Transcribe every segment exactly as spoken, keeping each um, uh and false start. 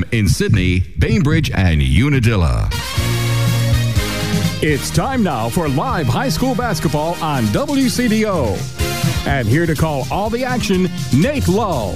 M in Sydney, Bainbridge, and Unadilla. It's time now for live high school basketball on W C D O. And here to call all the action, Nate Lull.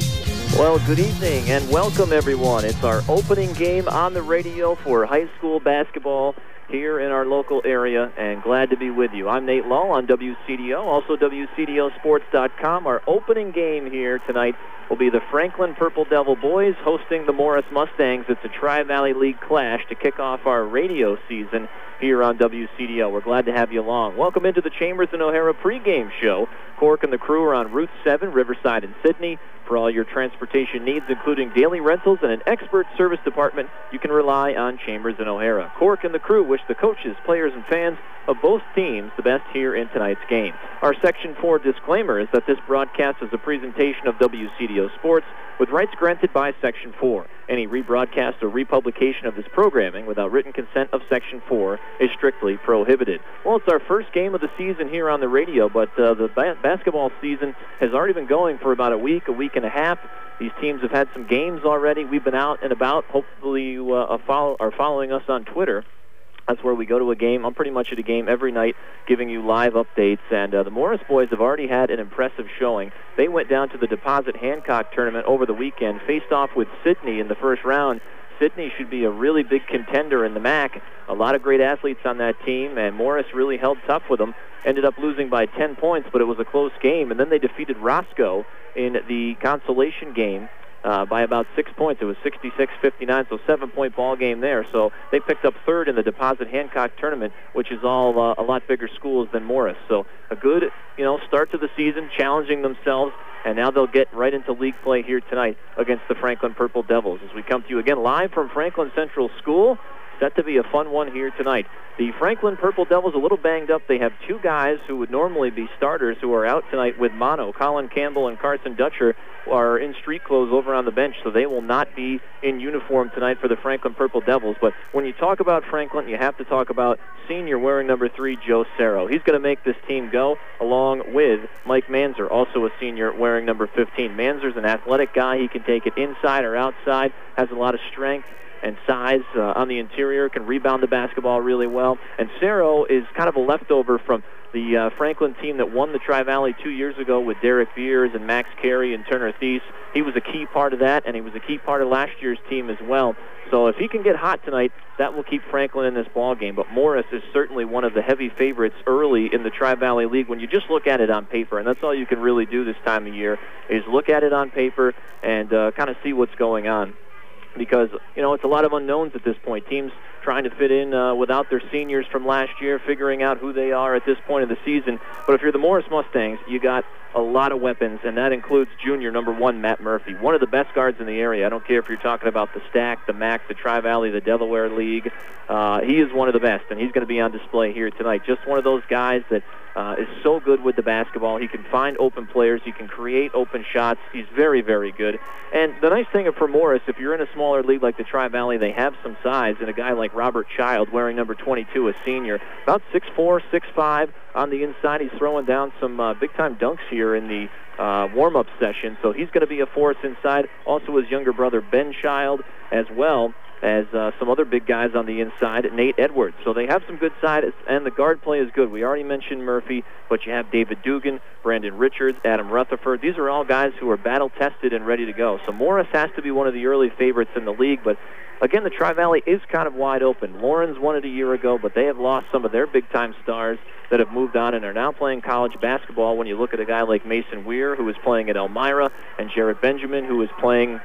Well, good evening and welcome, everyone. It's our opening game on the radio for high school basketball here in our local area, and glad to be with you. I'm Nate Lull on W C D O, also W C D O sports dot com. Our opening game here tonight will be the Franklin Purple Devil boys hosting the Morris Mustangs. It's a Tri-Valley League clash to kick off our radio season here on W C D O. We're glad to have you along. Welcome into the Chambers and O'Hara pregame show. Cork and the crew are on Route seven, Riverside and Sydney. For all your transportation needs, including daily rentals and an expert service department, you can rely on Chambers and O'Hara. Cork and the crew wish the coaches, players, and fans of both teams the best here in tonight's game. Our Section four disclaimer is that this broadcast is a presentation of W C D O Sports with rights granted by Section four. Any rebroadcast or republication of this programming without written consent of Section four is strictly prohibited. Well, it's our first game of the season here on the radio, but uh, the ba- basketball season has already been going for about a week, a week and a half. These teams have had some games already. We've been out and about. Hopefully you uh, follow, are following us on Twitter. That's where we go to a game. I'm pretty much at a game every night giving you live updates. And uh, the Morris boys have already had an impressive showing. They went down to the Deposit Hancock tournament over the weekend, faced off with Sydney in the first round. Sydney should be a really big contender in the M A C. A lot of great athletes on that team, and Morris really held tough with them. Ended up losing by ten points, but it was a close game. And then they defeated Roscoe in the consolation game Uh, by about six points. It was sixty-six fifty-nine, so seven-point ball game there. So they picked up third in the Deposit Hancock tournament, which is all uh, a lot bigger schools than Morris. So a good, you know, start to the season, challenging themselves, and now they'll get right into league play here tonight against the Franklin Purple Devils. As we come to you again live from Franklin Central School, set to be a fun one here tonight. The Franklin Purple Devils a little banged up. They have two guys who would normally be starters who are out tonight with mono. Colin Campbell and Carson Dutcher are in street clothes over on the bench, so they will not be in uniform tonight for the Franklin Purple Devils. But when you talk about Franklin, you have to talk about senior wearing number three, Joe Cerro. He's going to make this team go, along with Mike Manzer, also a senior wearing number fifteen. Manzer's an athletic guy. He can take it inside or outside, has a lot of strength and size uh, on the interior, can rebound the basketball really well. And Cerro is kind of a leftover from the uh, Franklin team that won the Tri-Valley two years ago with Derek Beers and Max Carey and Turner Thies. He was a key part of that, and he was a key part of last year's team as well. So if he can get hot tonight, that will keep Franklin in this ball game. But Morris is certainly one of the heavy favorites early in the Tri-Valley League when you just look at it on paper, and that's all you can really do this time of year is look at it on paper and uh, kind of see what's going on. Because, you know, it's a lot of unknowns at this point. Teams trying to fit in uh, without their seniors from last year, figuring out who they are at this point of the season. But if you're the Morris Mustangs, you got a lot of weapons, and that includes junior number one, Matt Murphy, one of the best guards in the area. I don't care if you're talking about the Stack, the M A C, the Tri-Valley, the Delaware League. Uh, he is one of the best, and he's going to be on display here tonight. Just one of those guys that uh, is so good with the basketball. He can find open players. He can create open shots. He's very, very good. And the nice thing for Morris, if you're in a smaller league like the Tri-Valley, they have some size, and a guy like Robert Child, wearing number twenty-two, a senior, about six four, six five on the inside. He's throwing down some uh, big-time dunks here in the uh, warm-up session, so he's going to be a force inside. Also his younger brother, Ben Child, as well as uh, some other big guys on the inside, Nate Edwards. So they have some good side, and the guard play is good. We already mentioned Murphy, but you have David Dugan, Brandon Richards, Adam Rutherford. These are all guys who are battle-tested and ready to go. So Morris has to be one of the early favorites in the league, but again, the Tri-Valley is kind of wide open. Lawrence won it a year ago, but they have lost some of their big-time stars that have moved on and are now playing college basketball. When you look at a guy like Mason Weir, who is playing at Elmira, and Jared Benjamin, who is playing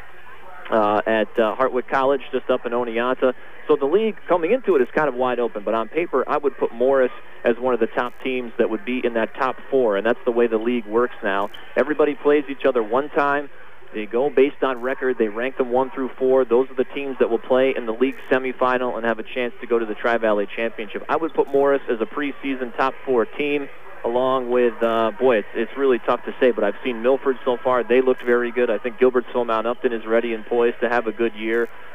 uh, at uh, Hartwick College just up in Oneonta. So the league coming into it is kind of wide open, but on paper, I would put Morris as one of the top teams that would be in that top four, and that's the way the league works now. Everybody plays each other one time. They go based on record. They rank them one through four. Those are the teams that will play in the league semifinal and have a chance to go to the Tri-Valley Championship. I would put Morris as a preseason top four team, along with, uh, boy, it's, it's really tough to say, but I've seen Milford so far. They looked very good. I think Gilbertsville Mount Upton is ready and poised to have a good year.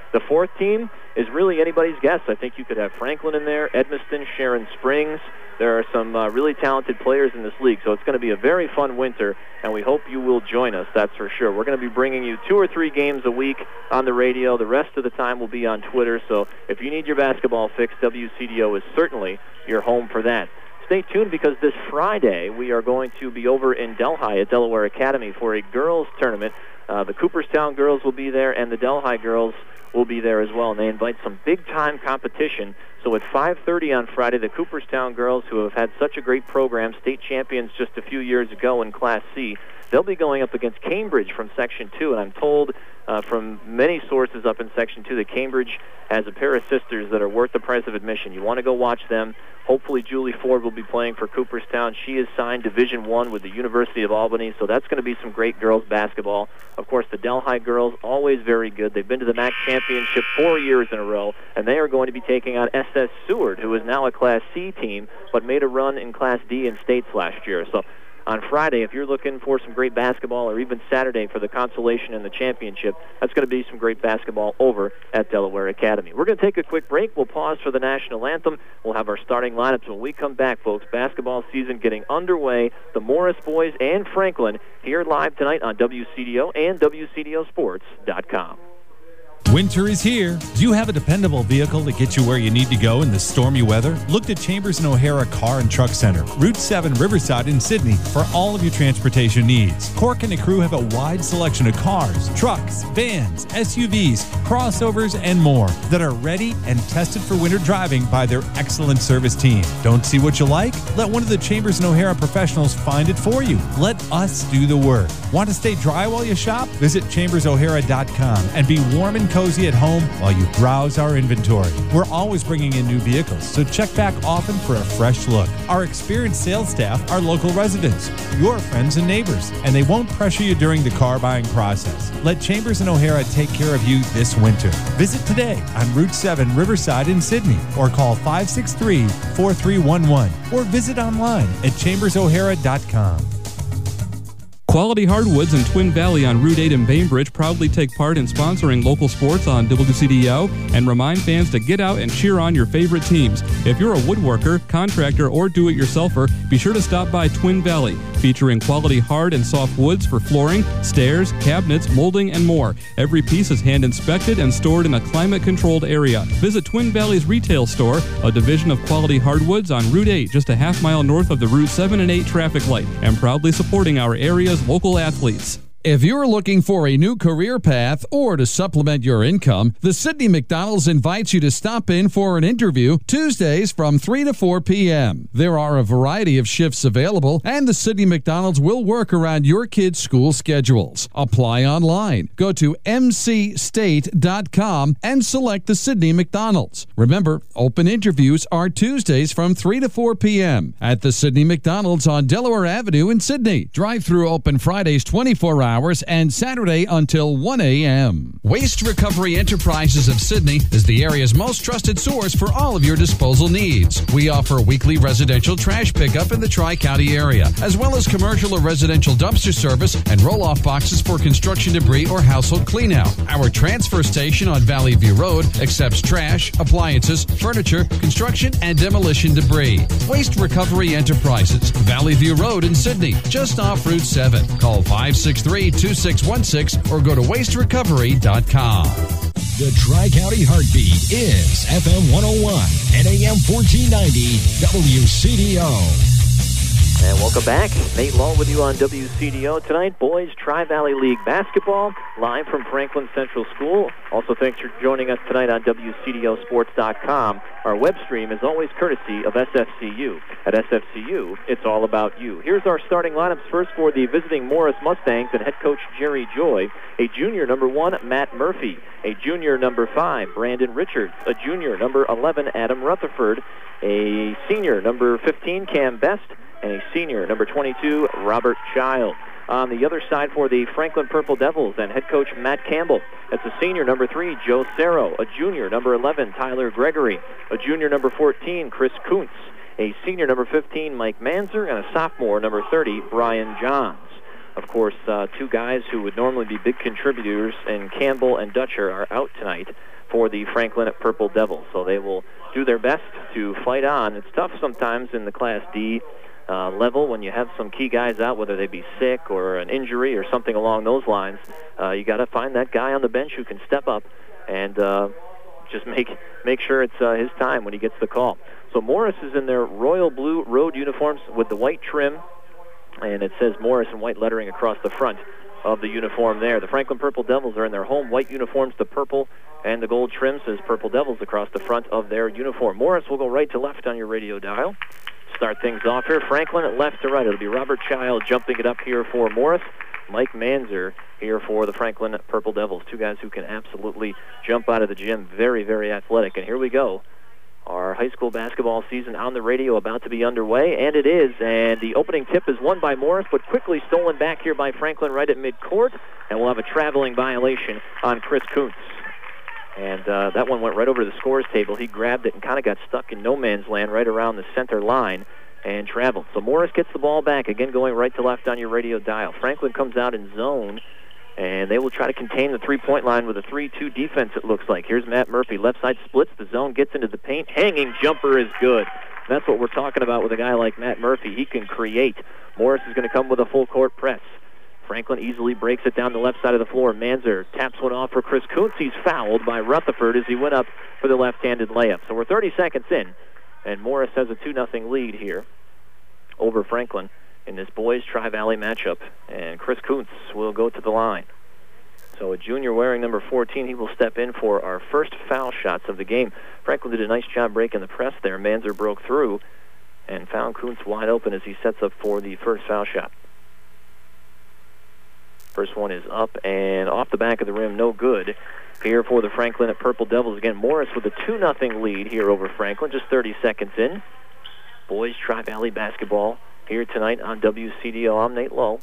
The fourth team is really anybody's guess. I think you could have Franklin in there, Edmiston, Sharon Springs. There are some uh, really talented players in this league, so it's going to be a very fun winter, and we hope you will join us, that's for sure. We're going to be bringing you two or three games a week on the radio. The rest of the time will be on Twitter, so if you need your basketball fix, W C D O is certainly your home for that. Stay tuned, because this Friday we are going to be over in Delhi at Delaware Academy for a girls tournament. Uh, the Cooperstown girls will be there, and the Delhi girls will be there as well, and they invite some big-time competition. So at five thirty on Friday, the Cooperstown girls, who have had such a great program, state champions just a few years ago in Class C, they'll be going up against Cambridge from Section two, and I'm told uh, from many sources up in Section two that Cambridge has a pair of sisters that are worth the price of admission. You want to go watch them. Hopefully Julie Ford will be playing for Cooperstown. She is signed Division One with the University of Albany, so that's going to be some great girls basketball. Of course, the Delhi girls, always very good. They've been to the M A C championship four years in a row, and they are going to be taking on S S Seward, who is now a Class C team, but made a run in Class D in states last year. So on Friday, if you're looking for some great basketball, or even Saturday for the consolation and the championship, that's going to be some great basketball over at Delaware Academy. We're going to take a quick break. We'll pause for the national anthem. We'll have our starting lineups when we come back, folks. Basketball season getting underway. The Morris boys and Franklin here live tonight on W C D O and W C D O sports dot com. Winter is here. Do you have a dependable vehicle to get you where you need to go in the stormy weather? Look to Chambers and O'Hara Car and Truck Center, Route seven Riverside in Sydney, for all of your transportation needs. Cork and the crew have a wide selection of cars, trucks, vans, S U Vs, crossovers, and more that are ready and tested for winter driving by their excellent service team. Don't see what you like? Let one of the Chambers and O'Hara professionals find it for you. Let us do the work. Want to stay dry while you shop? Visit chambers o'hara dot com and be warm and cozy at home while you browse our inventory. We're always bringing in new vehicles, so check back often for a fresh look. Our experienced sales staff are local residents, your friends and neighbors, and they won't pressure you during the car buying process. Let Chambers and O'Hara take care of you this winter. Visit today on Route seven Riverside in Sydney, or call five six three, four three one one, or visit online at chambers o'hara dot com. Quality Hardwoods in Twin Valley on Route eight in Bainbridge proudly take part in sponsoring local sports on W C D O and remind fans to get out and cheer on your favorite teams. If you're a woodworker, contractor, or do-it-yourselfer, be sure to stop by Twin Valley, featuring quality hard and soft woods for flooring, stairs, cabinets, molding, and more. Every piece is hand-inspected and stored in a climate-controlled area. Visit Twin Valley's retail store, a division of Quality Hardwoods on Route eight, just a half mile north of the Route seven and eight traffic light, and proudly supporting our area's local athletes. If you're looking for a new career path or to supplement your income, the Sidney McDonald's invites you to stop in for an interview Tuesdays from three to four p.m. There are a variety of shifts available, and the Sidney McDonald's will work around your kids' school schedules. Apply online. Go to m c state dot com and select the Sidney McDonald's. Remember, open interviews are Tuesdays from three to four p.m. at the Sidney McDonald's on Delaware Avenue in Sydney. Drive-through open Fridays twenty-four hours and Saturday until one a.m. Waste Recovery Enterprises of Sydney is the area's most trusted source for all of your disposal needs. We offer weekly residential trash pickup in the Tri-County area, as well as commercial or residential dumpster service and roll-off boxes for construction debris or household cleanout. Our transfer station on Valley View Road accepts trash, appliances, furniture, construction, and demolition debris. Waste Recovery Enterprises, Valley View Road in Sydney, just off Route seven. Call five six three, two six one six or go to waste recovery dot com. The Tri-County Heartbeat is F M one oh one and A M fourteen ninety W C D O. And welcome back. Nate Law with you on W C D O tonight. Boys Tri-Valley League basketball live from Franklin Central School. Also, thanks for joining us tonight on W C D O sports dot com. Our web stream is always courtesy of S F C U. At S F C U, it's all about you. Here's our starting lineups first for the visiting Morris Mustangs and head coach Jerry Joy. A junior, number one, Matt Murphy. A junior, number five, Brandon Richards. A junior, number eleven, Adam Rutherford. A senior, number fifteen, Cam Best. And a senior, number twenty-two, Robert Child. On the other side for the Franklin Purple Devils and head coach Matt Campbell. That's a senior, number three, Joe Cerro. A junior, number eleven, Tyler Gregory. A junior, number fourteen, Chris Kuntz. A senior, number fifteen, Mike Manzer. And a sophomore, number thirty, Brian Johns. Of course, uh, two guys who would normally be big contributors in Campbell and Dutcher are out tonight for the Franklin Purple Devils. So they will do their best to fight on. It's tough sometimes in the Class D uh, level when you have some key guys out, whether they be sick or an injury or something along those lines. Uh, you got to find that guy on the bench who can step up and uh, just make make sure it's uh, his time when he gets the call. So Morris is in their royal blue road uniforms with the white trim, and it says Morris in white lettering across the front of the uniform there. The Franklin Purple Devils are in their home white uniforms, the purple and the gold trim says Purple Devils across the front of their uniform. Morris will go right to left on your radio dial. Start things off here. Franklin at left to right. It'll be Robert Child jumping it up here for Morris. Mike Manzer here for the Franklin Purple Devils. Two guys who can absolutely jump out of the gym. Very, very athletic. And here we go. Our high school basketball season on the radio about to be underway, and it is. And the opening tip is won by Morris, but quickly stolen back here by Franklin right at midcourt. And we'll have a traveling violation on Chris Kuntz. And uh, that one went right over the scores table. He grabbed it and kind of got stuck in no man's land right around the center line and traveled. So Morris gets the ball back, again going right to left on your radio dial. Franklin comes out in zone, and they will try to contain the three-point line with a three two defense, it looks like. Here's Matt Murphy. Left side splits. The zone gets into the paint. Hanging jumper is good. That's what we're talking about with a guy like Matt Murphy. He can create. Morris is going to come with a full-court press. Franklin easily breaks it down the left side of the floor. Manzer taps one off for Chris Kuntz. He's fouled by Rutherford as he went up for the left-handed layup. So we're thirty seconds in, and Morris has a two nothing lead here over Franklin in this boys Tri-Valley matchup. And Chris Kuntz will go to the line. So a junior wearing number fourteen, he will step in for our first foul shots of the game. Franklin did a nice job breaking the press there. Manzer broke through and found Kuntz wide open as he sets up for the first foul shot. First one is up and off the back of the rim, no good. Here for the Franklin at Purple Devils. Again, Morris with a two nothing lead here over Franklin, just thirty seconds in. Boys Tri-Valley basketball here tonight on W C D O. I'm Nate Lowe,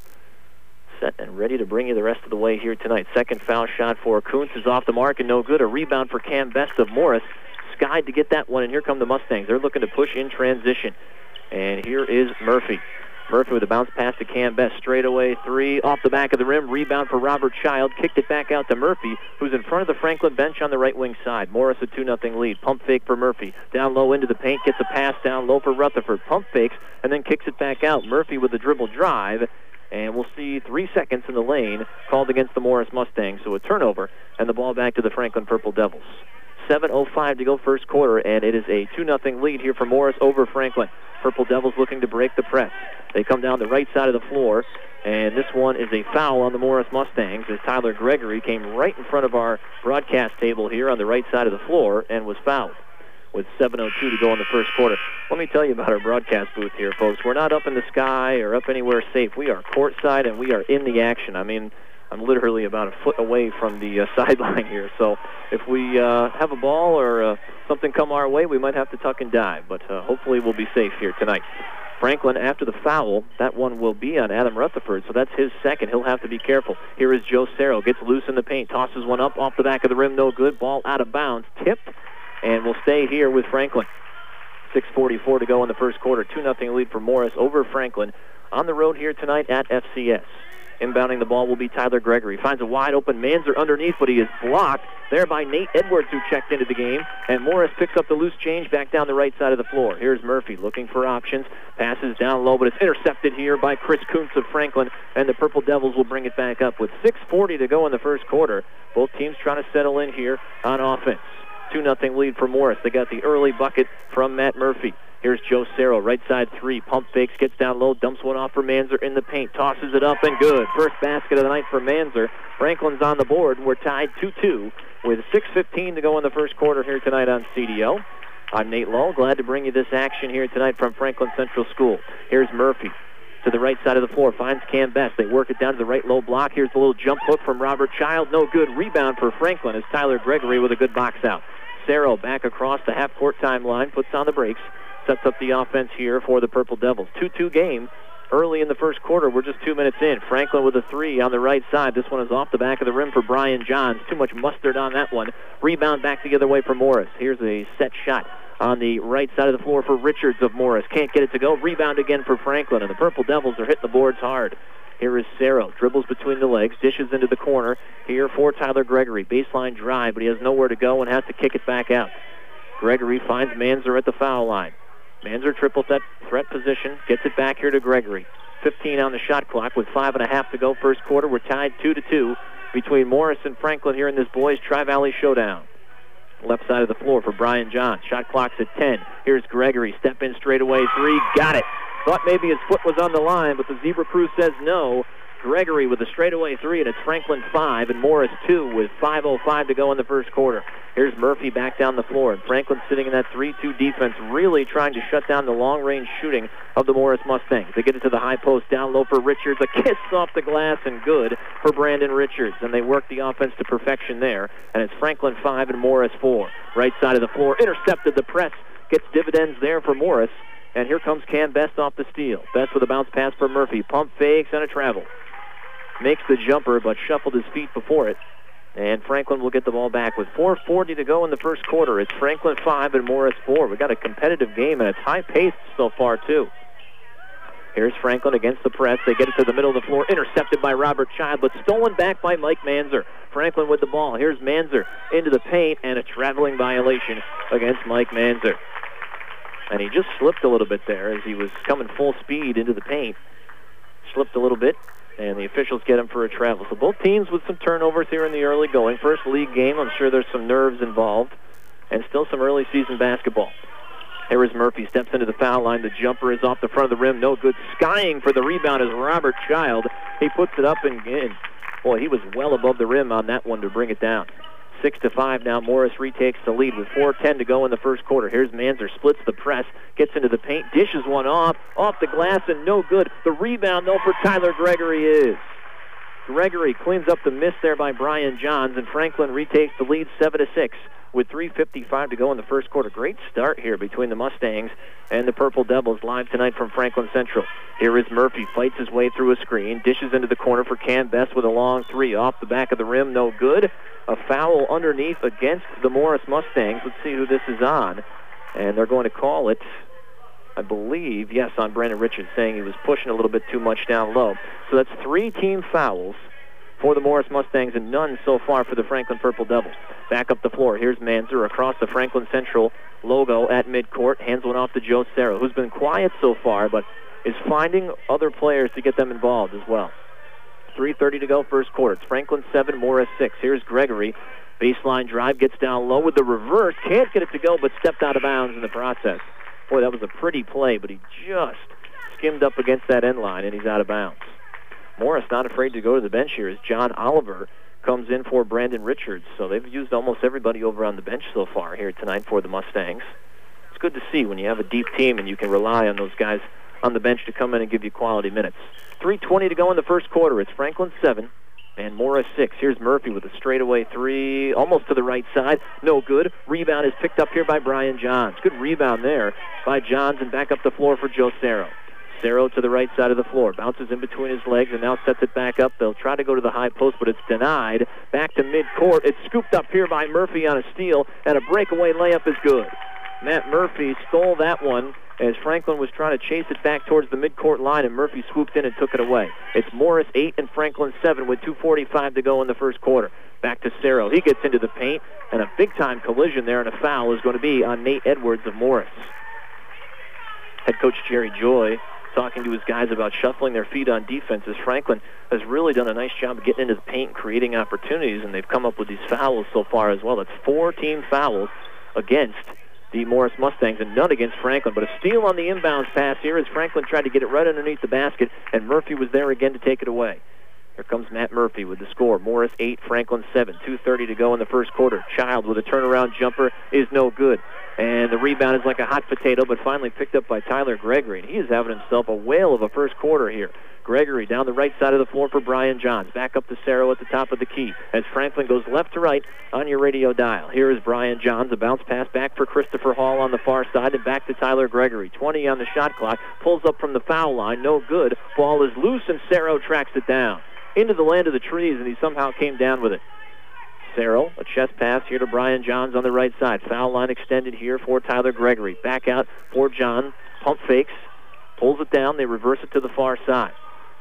set and ready to bring you the rest of the way here tonight. Second foul shot for Kuntz is off the mark and no good. A rebound for Cam Best of Morris. Skied to get that one, and here come the Mustangs. They're looking to push in transition. And here is Murphy. Murphy with a bounce pass to Cam Best. Straightaway three off the back of the rim. Rebound for Robert Child. Kicked it back out to Murphy, who's in front of the Franklin bench on the right wing side. Morris a two nothing lead. Pump fake for Murphy. Down low into the paint. Gets a pass down low for Rutherford. Pump fakes and then kicks it back out. Murphy with the dribble drive. And we'll see three seconds in the lane called against the Morris Mustangs. So a turnover and the ball back to the Franklin Purple Devils. seven oh five to go first quarter, and it is a two nothing lead here for Morris over Franklin. Purple Devils looking to break the press. They come down the right side of the floor, and this one is a foul on the Morris Mustangs as Tyler Gregory came right in front of our broadcast table here on the right side of the floor and was fouled with seven oh two to go in the first quarter. Let me tell you about our broadcast booth here, folks. We're not up in the sky or up anywhere safe. We are courtside, and we are in the action. I mean, I'm literally about a foot away from the uh, sideline here. So if we uh, have a ball or uh, something come our way, we might have to tuck and dive. But uh, hopefully we'll be safe here tonight. Franklin, after the foul, that one will be on Adam Rutherford, so that's his second. He'll have to be careful. Here is Joe Cerro. Gets loose in the paint. Tosses one up off the back of the rim. No good. Ball out of bounds. Tipped. And we'll stay here with Franklin. six forty-four to go in the first quarter. two nothing lead for Morris over Franklin on the road here tonight at F C S. Inbounding the ball will be Tyler Gregory. Finds a wide open Manzer underneath, but he is blocked there by Nate Edwards, who checked into the game. And Morris picks up the loose change back down the right side of the floor. Here's Murphy looking for options. Passes down low, but it's intercepted here by Chris Kuntz of Franklin. And the Purple Devils will bring it back up with six forty to go in the first quarter. Both teams trying to settle in here on offense. two nothing lead for Morris. They got the early bucket from Matt Murphy. Here's Joe Cerro, right side three. Pump fakes, gets down low, dumps one off for Manzer in the paint. Tosses it up and good. First basket of the night for Manzer. Franklin's on the board. We're tied two two with six fifteen to go in the first quarter here tonight on C D O. I'm Nate Lull. Glad to bring you this action here tonight from Franklin Central School. Here's Murphy to the right side of the floor. Finds Cam Best. They work it down to the right low block. Here's the little jump hook from Robert Child. No good. Rebound for Franklin as Tyler Gregory with a good box out. Cerro back across the half-court timeline. Puts on the brakes. Sets up the offense here for the Purple Devils. two two game early in the first quarter. We're just two minutes in. Franklin with a three on the right side. This one is off the back of the rim for Brian Johns. Too much mustard on that one. Rebound back the other way for Morris. Here's a set shot on the right side of the floor for Richards of Morris. Can't get it to go. Rebound again for Franklin, and the Purple Devils are hitting the boards hard. Here is Cerro. Dribbles between the legs. Dishes into the corner. Here for Tyler Gregory. Baseline drive, but he has nowhere to go and has to kick it back out. Gregory finds Manzer at the foul line. Manzer triples that threat position. Gets it back here to Gregory. fifteen on the shot clock with five and a half to go first quarter. We're tied two to two between Morris and Franklin here in this boys Tri-Valley showdown. Left side of the floor for Brian Johns. Shot clock's at ten. Here's Gregory. Step in straight away three. Got it. Thought maybe his foot was on the line, but the Zebra crew says no. Gregory with a straightaway three, and it's Franklin five and Morris two with five oh five to go in the first quarter. Here's Murphy back down the floor, and Franklin sitting in that three two defense, really trying to shut down the long-range shooting of the Morris Mustangs. They get it to the high post, down low for Richards, a kiss off the glass, and good for Brandon Richards. And they work the offense to perfection there, and it's Franklin five and Morris four. Right side of the floor, intercepted the press, gets dividends there for Morris, and here comes Cam Best off the steal. Best with a bounce pass for Murphy, pump fakes, and a travel. Makes the jumper, but shuffled his feet before it. And Franklin will get the ball back with four forty to go in the first quarter. It's Franklin five and Morris four. We've got a competitive game, and it's high-paced so far, too. Here's Franklin against the press. They get it to the middle of the floor, intercepted by Robert Child, but stolen back by Mike Manzer. Franklin with the ball. Here's Manzer into the paint, and a traveling violation against Mike Manzer. And he just slipped a little bit there as he was coming full speed into the paint. Slipped a little bit. And the officials get him for a travel. So both teams with some turnovers here in the early going. First league game, I'm sure there's some nerves involved. And still some early season basketball. Here is Murphy, steps into the foul line. The jumper is off the front of the rim. No good. Skying for the rebound is Robert Child. He puts it up and in. Boy, he was well above the rim on that one to bring it down. Six to five now. Morris retakes the lead with four ten to go in the first quarter. Here's Manzer, splits the press, gets into the paint, dishes one off, off the glass, and no good. The rebound, though, for Tyler Gregory is. Gregory cleans up the miss there by Brian Johns, and Franklin retakes the lead seven to six with three fifty-five to go in the first quarter. Great start here between the Mustangs and the Purple Devils, live tonight from Franklin Central. Here is Murphy, fights his way through a screen, dishes into the corner for Cam Best with a long three. Off the back of the rim, no good. A foul underneath against the Morris Mustangs. Let's see who this is on. And they're going to call it, I believe, yes, on Brandon Richards, saying he was pushing a little bit too much down low. So that's three team fouls for the Morris Mustangs and none so far for the Franklin Purple Devils. Back up the floor. Here's Manzer across the Franklin Central logo at midcourt. Hands one off to Joe Cerro, who's been quiet so far, but is finding other players to get them involved as well. three thirty to go first quarter. It's Franklin seven, Morris six. Here's Gregory. Baseline drive, gets down low with the reverse. Can't get it to go, but stepped out of bounds in the process. Boy, that was a pretty play, but he just skimmed up against that end line, and he's out of bounds. Morris not afraid to go to the bench here as John Oliver comes in for Brandon Richards. So they've used almost everybody over on the bench so far here tonight for the Mustangs. It's good to see when you have a deep team and you can rely on those guys on the bench to come in and give you quality minutes. three twenty to go in the first quarter. It's Franklin seven and Morris six. Here's Murphy with a straightaway three, almost to the right side. No good. Rebound is picked up here by Brian Johns. Good rebound there by Johns, and back up the floor for Joe Cerro. Cerro to the right side of the floor. Bounces in between his legs and now sets it back up. They'll try to go to the high post, but it's denied. Back to midcourt. It's scooped up here by Murphy on a steal, and a breakaway layup is good. Matt Murphy stole that one as Franklin was trying to chase it back towards the midcourt line, and Murphy swooped in and took it away. It's Morris eight and Franklin seven with two forty-five to go in the first quarter. Back to Cerro. He gets into the paint, and a big-time collision there, and a foul is going to be on Nate Edwards of Morris. Head coach Jerry Joy talking to his guys about shuffling their feet on defense as Franklin has really done a nice job of getting into the paint and creating opportunities, and they've come up with these fouls so far as well. That's four team fouls against the Morris Mustangs and none against Franklin. But a steal on the inbounds pass here as Franklin tried to get it right underneath the basket, and Murphy was there again to take it away. Here comes Matt Murphy with the score. Morris eight, Franklin seven. two thirty to go in the first quarter. Child with a turnaround jumper is no good. And the rebound is like a hot potato, but finally picked up by Tyler Gregory. And he is having himself a whale of a first quarter here. Gregory down the right side of the floor for Brian Johns. Back up to Cerro at the top of the key as Franklin goes left to right on your radio dial. Here is Brian Johns. A bounce pass back for Christopher Hall on the far side and back to Tyler Gregory. twenty on the shot clock. Pulls up from the foul line. No good. Ball is loose and Cerro tracks it down into the land of the trees, and he somehow came down with it. Cerro, a chest pass here to Brian Johns on the right side. Foul line extended here for Tyler Gregory. Back out for John. Pump fakes. Pulls it down. They reverse it to the far side.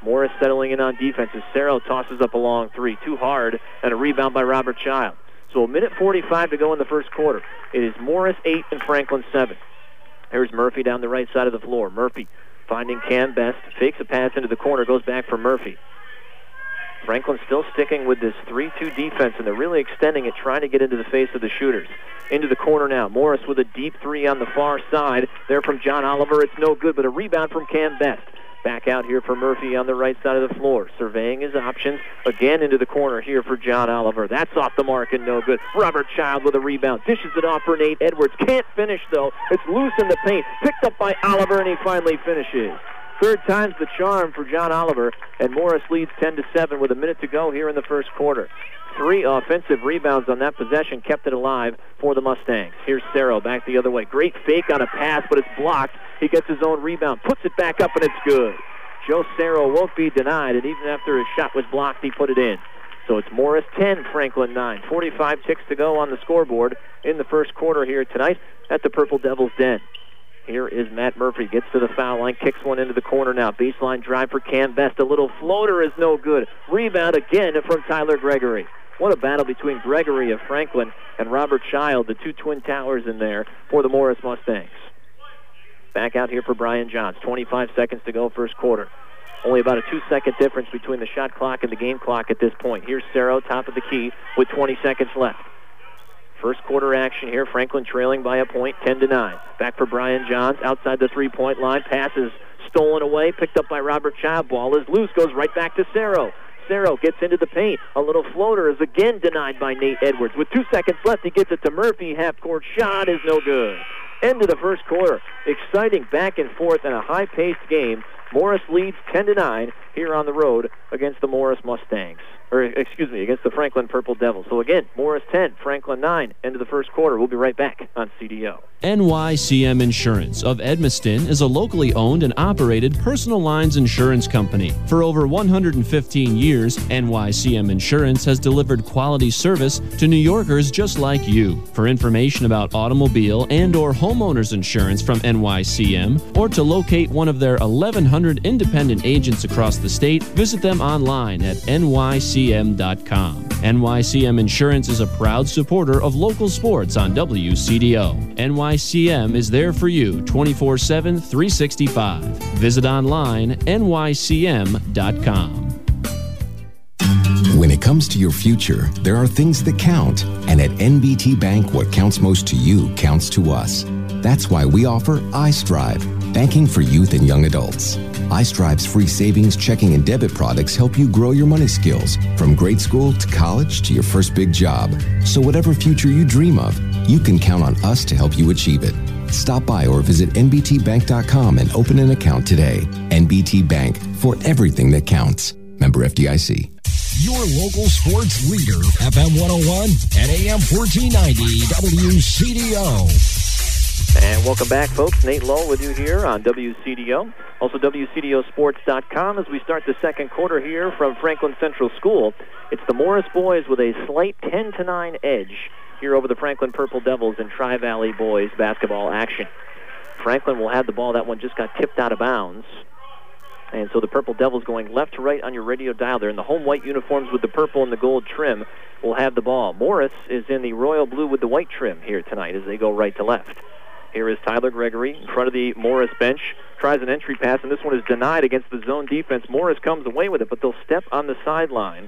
Morris settling in on defense as Cerro tosses up a long three. Too hard, and a rebound by Robert Child. So a minute forty-five to go in the first quarter. It is Morris eight and Franklin seven. Here's Murphy down the right side of the floor. Murphy finding Cam Best. Fakes a pass into the corner. Goes back for Murphy. Franklin still sticking with this three two defense, and they're really extending it, trying to get into the face of the shooters. Into the corner now. Morris with a deep three on the far side. There from John Oliver. It's no good, but a rebound from Cam Best. Back out here for Murphy on the right side of the floor. Surveying his options. Again into the corner here for John Oliver. That's off the mark and no good. Robert Child with a rebound. Dishes it off for Nate Edwards. Can't finish, though. It's loose in the paint. Picked up by Oliver, and he finally finishes. Third time's the charm for John Oliver, and Morris leads ten to seven with a minute to go here in the first quarter. Three offensive rebounds on that possession kept it alive for the Mustangs. Here's Cerro back the other way. Great fake on a pass, but it's blocked. He gets his own rebound, puts it back up, and it's good. Joe Cerro won't be denied, and even after his shot was blocked, he put it in. So it's Morris ten, Franklin nine. forty-five ticks to go on the scoreboard in the first quarter here tonight at the Purple Devils' den. Here is Matt Murphy. Gets to the foul line, kicks one into the corner now. Baseline drive for Cam Best. A little floater is no good. Rebound again from Tyler Gregory. What a battle between Gregory of Franklin and Robert Child, the two twin towers in there for the Morris Mustangs. Back out here for Brian Johns. twenty-five seconds to go first quarter. Only about a two-second difference between the shot clock and the game clock at this point. Here's Cerro, top of the key, with twenty seconds left. First quarter action here. Franklin trailing by a point, ten to nine. Back for Brian Johns, outside the three-point line. Pass is stolen away, picked up by Robert Child. Ball is loose, goes right back to Cerro. Cerro gets into the paint. A little floater is again denied by Nate Edwards. With two seconds left, he gets it to Murphy. Half-court shot is no good. End of the first quarter. Exciting back and forth and a high-paced game. Morris leads ten to nine here on the road against the Morris Mustangs. Or, excuse me, against the Franklin Purple Devils. So again, Morris ten, Franklin nine, end of the first quarter. We'll be right back on C D O. N Y C M Insurance of Edmiston is a locally owned and operated personal lines insurance company. For over one hundred fifteen years, N Y C M Insurance has delivered quality service to New Yorkers just like you. For information about automobile and or homeowners insurance from N Y C M, or to locate one of their eleven hundred independent agents across the state, visit them online at N Y C M dot com. N Y C M Insurance is a proud supporter of local sports on W C D O. N Y C M is there for you twenty-four seven, three sixty-five. Visit online N Y C M dot com. When it comes to your future, there are things that count. And at N B T Bank, what counts most to you counts to us. That's why we offer iStrive, banking for youth and young adults. iStrive's free savings, checking, and debit products help you grow your money skills from grade school to college to your first big job. So whatever future you dream of, you can count on us to help you achieve it. Stop by or visit N B T bank dot com and open an account today. N B T Bank, for everything that counts. Member F D I C. Your local sports leader, F M one oh one and A M fourteen ninety W C D O. And welcome back, folks. Nate Lowe with you here on W C D O. Also W C D O sports dot com as we start the second quarter here from Franklin Central School. It's the Morris boys with a slight ten to nine edge here over the Franklin Purple Devils in Tri-Valley boys basketball action. Franklin will have the ball. That one just got tipped out of bounds. And so the Purple Devils going left to right on your radio dial. They're in the home white uniforms with the purple and the gold trim. Will have the ball. Morris is in the royal blue with the white trim here tonight as they go right to left. Here is Tyler Gregory in front of the Morris bench. Tries an entry pass, and this one is denied against the zone defense. Morris comes away with it, but they'll step on the sideline.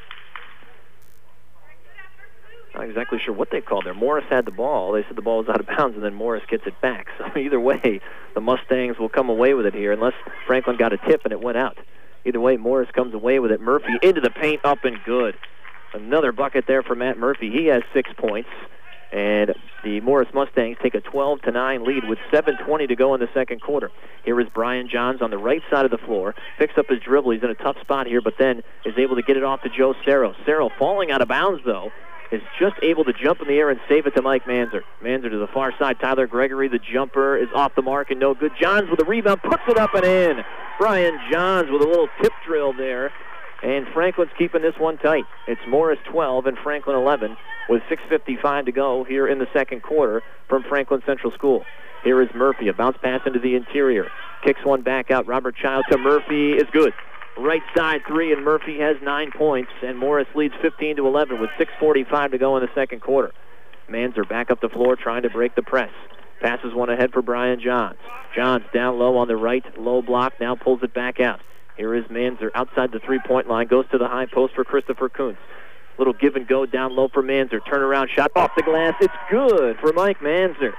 Not exactly sure what they called there. Morris had the ball. They said the ball was out of bounds, and then Morris gets it back. So either way, the Mustangs will come away with it here, unless Franklin got a tip and it went out. Either way, Morris comes away with it. Murphy into the paint, up and good. Another bucket there for Matt Murphy. He has six points. And the Morris Mustangs take a twelve to nine lead with seven twenty to go in the second quarter. Here is Brian Johns on the right side of the floor. Picks up his dribble. He's in a tough spot here, but then is able to get it off to Joe Cerro. Cerro falling out of bounds, though, is just able to jump in the air and save it to Mike Manzer. Manzer to the far side. Tyler Gregory, the jumper, is off the mark and no good. Johns with a rebound, puts it up and in. Brian Johns with a little tip drill there. And Franklin's keeping this one tight. It's Morris twelve and Franklin eleven with six fifty-five to go here in the second quarter from Franklin Central School. Here is Murphy, a bounce pass into the interior. Kicks one back out. Robert Child to Murphy is good. right side three, and Murphy has nine points, and Morris leads fifteen to eleven with six forty-five to go in the second quarter. Manzer back up the floor trying to break the press. Passes one ahead for Brian Johns. Johns down low on the right, low block, now pulls it back out. Here is Manzer outside the three-point line, goes to the high post for Christopher Kuntz. Little give and go down low for Manzer. Turnaround shot off the glass. It's good for Mike Manzer.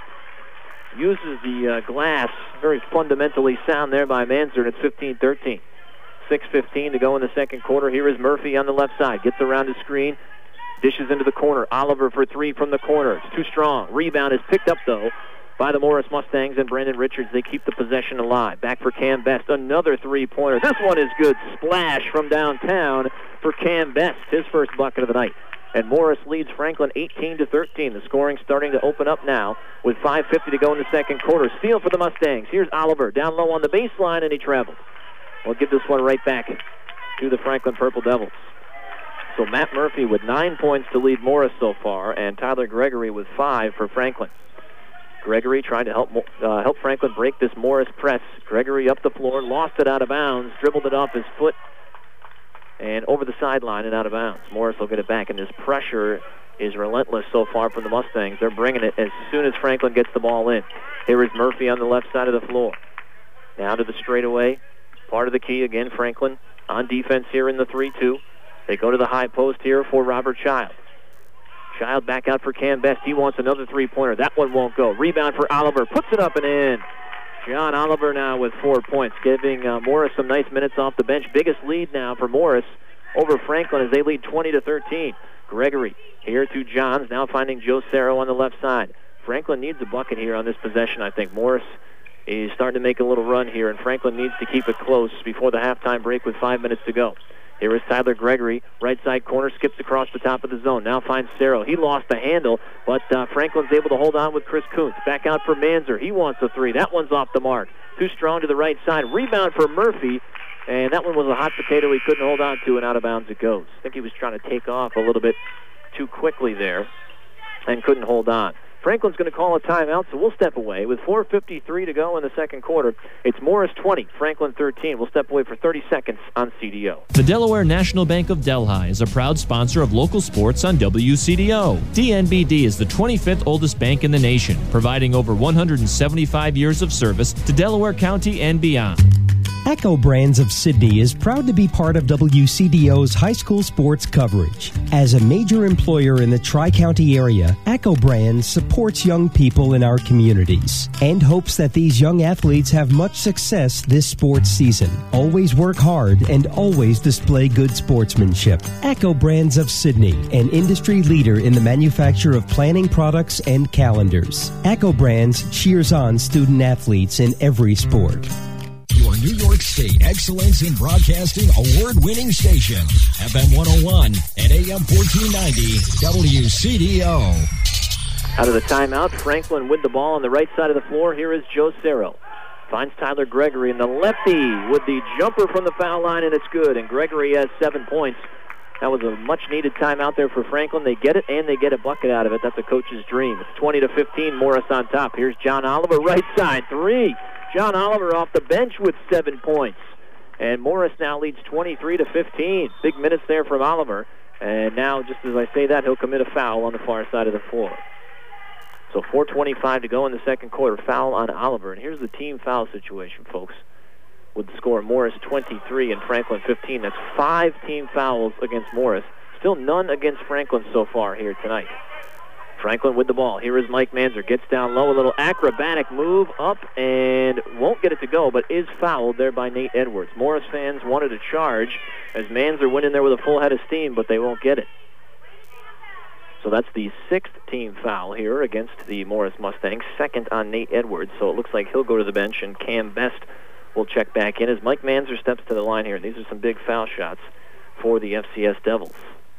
Uses the uh, glass. Very fundamentally sound there by Manzer, and it's fifteen thirteen. six fifteen to go in the second quarter. Here is Murphy on the left side. Gets around the screen. Dishes into the corner. Oliver for three from the corner. It's too strong. Rebound is picked up, though, by the Morris Mustangs and Brandon Richards. They keep the possession alive. Back for Cam Best. Another three-pointer. This one is good. Splash from downtown for Cam Best. His first bucket of the night. And Morris leads Franklin eighteen to thirteen. The scoring starting to open up now with five fifty to go in the second quarter. Steal for the Mustangs. Here's Oliver down low on the baseline, and he traveled. We'll give this one right back to the Franklin Purple Devils. So Matt Murphy with nine points to lead Morris so far, and Tyler Gregory with five for Franklin. Gregory trying to help uh, help Franklin break this Morris press. Gregory up the floor, lost it out of bounds, dribbled it off his foot, and over the sideline and out of bounds. Morris will get it back, and this pressure is relentless so far from the Mustangs. They're bringing it as soon as Franklin gets the ball in. Here is Murphy on the left side of the floor. Down to the straightaway. Part of the key again, Franklin on defense here in the three two. They go to the high post here for Robert Child. Child back out for Cam Best. He wants another three-pointer. That one won't go. Rebound for Oliver. Puts it up and in. John Oliver now with four points, giving uh, Morris some nice minutes off the bench. Biggest lead now for Morris over Franklin as they lead twenty to thirteen. Gregory here to Johns, now finding Joe Cerro on the left side. Franklin needs a bucket here on this possession, I think. Morris is starting to make a little run here, and Franklin needs to keep it close before the halftime break with five minutes to go. Here is Tyler Gregory, right side corner, skips across the top of the zone. Now finds Cerro. He lost the handle, but uh, Franklin's able to hold on with Chris Kuntz. Back out for Manzer. He wants a three. That one's off the mark. Too strong to the right side. Rebound for Murphy, and that one was a hot potato he couldn't hold on to, and out of bounds it goes. I think he was trying to take off a little bit too quickly there and couldn't hold on. Franklin's going to call a timeout, so we'll step away. With four fifty-three to go in the second quarter, it's Morris twenty, Franklin thirteen. We'll step away for thirty seconds on C D O. The Delaware National Bank of Delhi is a proud sponsor of local sports on W C D O. D N B D is the twenty-fifth oldest bank in the nation, providing over one hundred seventy-five years of service to Delaware County and beyond. Echo Brands of Sydney is proud to be part of W C D O's high school sports coverage. As a major employer in the Tri-County area, Echo Brands supports young people in our communities and hopes that these young athletes have much success this sports season. Always work hard and always display good sportsmanship. Echo Brands of Sydney, an industry leader in the manufacture of planning products and calendars. Echo Brands cheers on student athletes in every sport. Your New York State Excellence in Broadcasting award-winning station, F M one oh one and A M fourteen ninety W C D O. Out of the timeout, Franklin with the ball on the right side of the floor. Here is Joe Cerro. Finds Tyler Gregory, and the lefty with the jumper from the foul line, and it's good. And Gregory has seven points. That was a much-needed timeout there for Franklin. They get it, and they get a bucket out of it. That's a coach's dream. It's twenty to fifteen, Morris on top. Here's John Oliver, right side, three. John Oliver off the bench with seven points. And Morris now leads twenty-three to fifteen. Big minutes there from Oliver. And now, just as I say that, he'll commit a foul on the far side of the floor. So four twenty-five to go in the second quarter. Foul on Oliver. And here's the team foul situation, folks. With the score, Morris twenty-three and Franklin fifteen. That's five team fouls against Morris. Still none against Franklin so far here tonight. Franklin with the ball. Here is Mike Manzer. Gets down low. A little acrobatic move up and won't get it to go, but is fouled there by Nate Edwards. Morris fans wanted a charge as Manzer went in there with a full head of steam, but they won't get it. So that's the sixth team foul here against the Morris Mustangs. Second on Nate Edwards, so it looks like he'll go to the bench, and Cam Best will check back in as Mike Manzer steps to the line here. These are some big foul shots for the F C S Devils.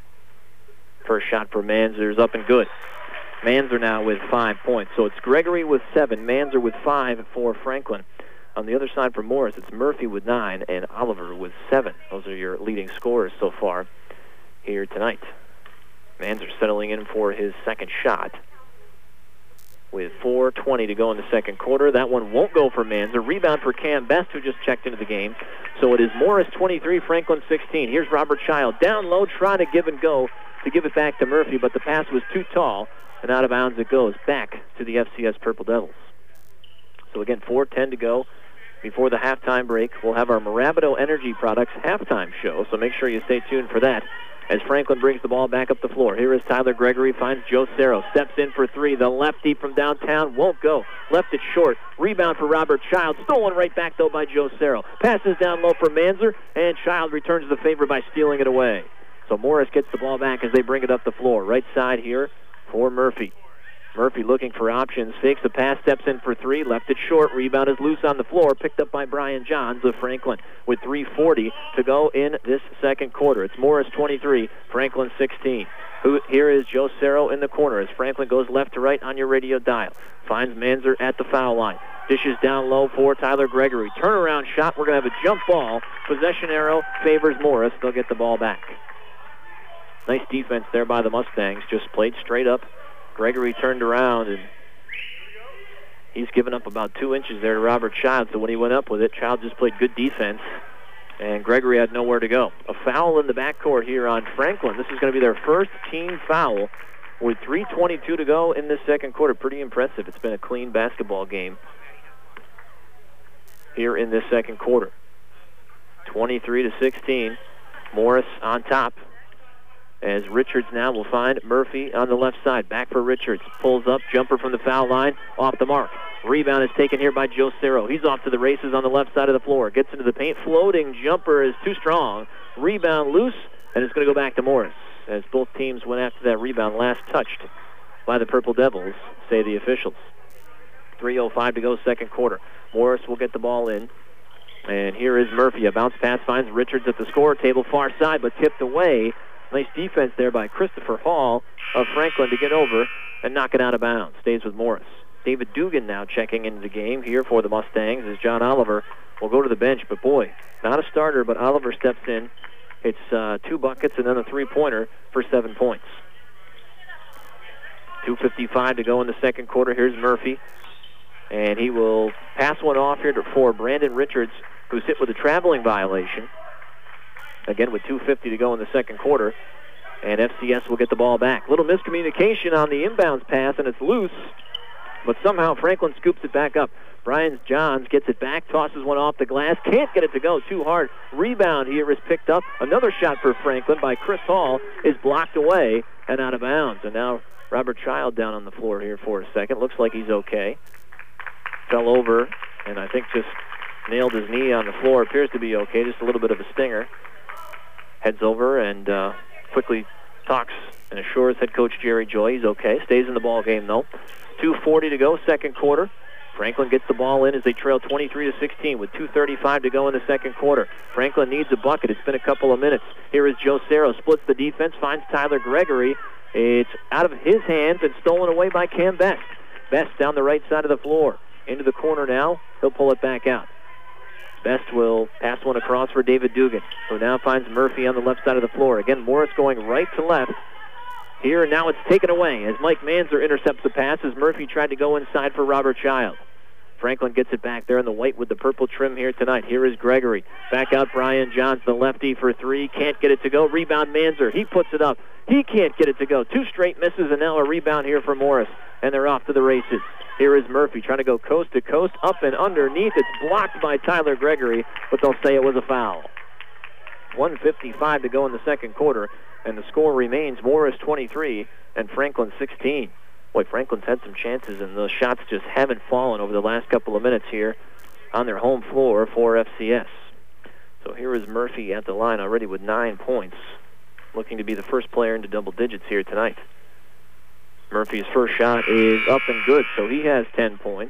First shot for Manzer is up and good. Manzer now with five points. So it's Gregory with seven, Manzer with five for Franklin. On the other side for Morris, it's Murphy with nine and Oliver with seven. Those are your leading scorers so far here tonight. Manzer settling in for his second shot. with four twenty to go in the second quarter. That one won't go for Manzer. Rebound for Cam Best, who just checked into the game. So it is Morris twenty-three, Franklin sixteen. Here's Robert Child down low, trying to give and go to give it back to Murphy, but the pass was too tall, and out of bounds it goes back to the F C S Purple Devils. So again, four ten to go before the halftime break. We'll have our Marabito Energy Products halftime show, so make sure you stay tuned for that as Franklin brings the ball back up the floor. Here is Tyler Gregory, finds Joe Cerro, steps in for three. The lefty from downtown won't go. Left it short. Rebound for Robert Child. Stolen right back, though, by Joe Cerro. Passes down low for Manzer, and Child returns the favor by stealing it away. So Morris gets the ball back as they bring it up the floor. Right side here for Murphy. Murphy looking for options, fakes the pass, steps in for three, left it short, rebound is loose on the floor, picked up by Brian Johns of Franklin with three forty to go in this second quarter. It's Morris twenty-three, Franklin sixteen. Who, here is Joe Cerro in the corner as Franklin goes left to right on your radio dial. Finds Manzer at the foul line. Dishes down low for Tyler Gregory. Turnaround shot, we're going to have a jump ball. Possession arrow favors Morris. They'll get the ball back. Nice defense there by the Mustangs, just played straight up. Gregory turned around, and he's given up about two inches there to Robert Child, so when he went up with it, Child just played good defense, and Gregory had nowhere to go. A foul in the backcourt here on Franklin. This is going to be their first team foul with three twenty-two to go in this second quarter. Pretty impressive. It's been a clean basketball game here in this second quarter. twenty-three to sixteen. Morris on top, as Richards now will find Murphy on the left side. Back for Richards. Pulls up, jumper from the foul line, off the mark. Rebound is taken here by Joe Cerro. He's off to the races on the left side of the floor. Gets into the paint. Floating jumper is too strong. Rebound loose, and it's going to go back to Morris, as both teams went after that rebound, last touched by the Purple Devils, say the officials. three oh five to go, second quarter. Morris will get the ball in. And here is Murphy. A bounce pass finds Richards at the score table, far side, but tipped away. Nice defense there by Christopher Hall of Franklin to get over and knock it out of bounds. Stays with Morris. David Dugan now checking into the game here for the Mustangs as John Oliver will go to the bench. But boy, not a starter, but Oliver steps in. It's uh, two buckets and then a three-pointer for seven points. two fifty-five to go in the second quarter. Here's Murphy. And he will pass one off here for Brandon Richards, who's hit with a traveling violation. Again, with two fifty to go in the second quarter. And F C S will get the ball back. Little miscommunication on the inbounds pass, and it's loose. But somehow Franklin scoops it back up. Brian Johns gets it back, tosses one off the glass. Can't get it to go, too hard. Rebound here is picked up. Another shot for Franklin by Chris Hall is blocked away and out of bounds. And now Robert Child down on the floor here for a second. Looks like he's okay. Fell over, and I think just nailed his knee on the floor. Appears to be okay, just a little bit of a stinger. Heads over and uh, quickly talks and assures head coach Jerry Joy he's okay. Stays in the ball game, though. two forty to go, second quarter. Franklin gets the ball in as they trail twenty-three to sixteen with two thirty-five to go in the second quarter. Franklin needs a bucket. It's been a couple of minutes. Here is Joe Cerro. Splits the defense, finds Tyler Gregory. It's out of his hands and stolen away by Cam Best. Best down the right side of the floor. Into the corner now. He'll pull it back out. Best will pass one across for David Dugan, who now finds Murphy on the left side of the floor. Again, Morris going right to left. Here, and now it's taken away as Mike Manzer intercepts the pass as Murphy tried to go inside for Robert Child. Franklin gets it back there in the white with the purple trim here tonight. Here is Gregory. Back out Brian Johns, the lefty for three. Can't get it to go. Rebound Manzer. He puts it up. He can't get it to go. Two straight misses, and now a rebound here for Morris. And they're off to the races. Here is Murphy trying to go coast to coast, up and underneath. It's blocked by Tyler Gregory, but they'll say it was a foul. one fifty-five to go in the second quarter, and the score remains Morris twenty-three and Franklin sixteen. Boy, Franklin's had some chances, and those shots just haven't fallen over the last couple of minutes here on their home floor for F C S. So here is Murphy at the line already with nine points, looking to be the first player into double digits here tonight. Murphy's first shot is up and good, so he has ten points.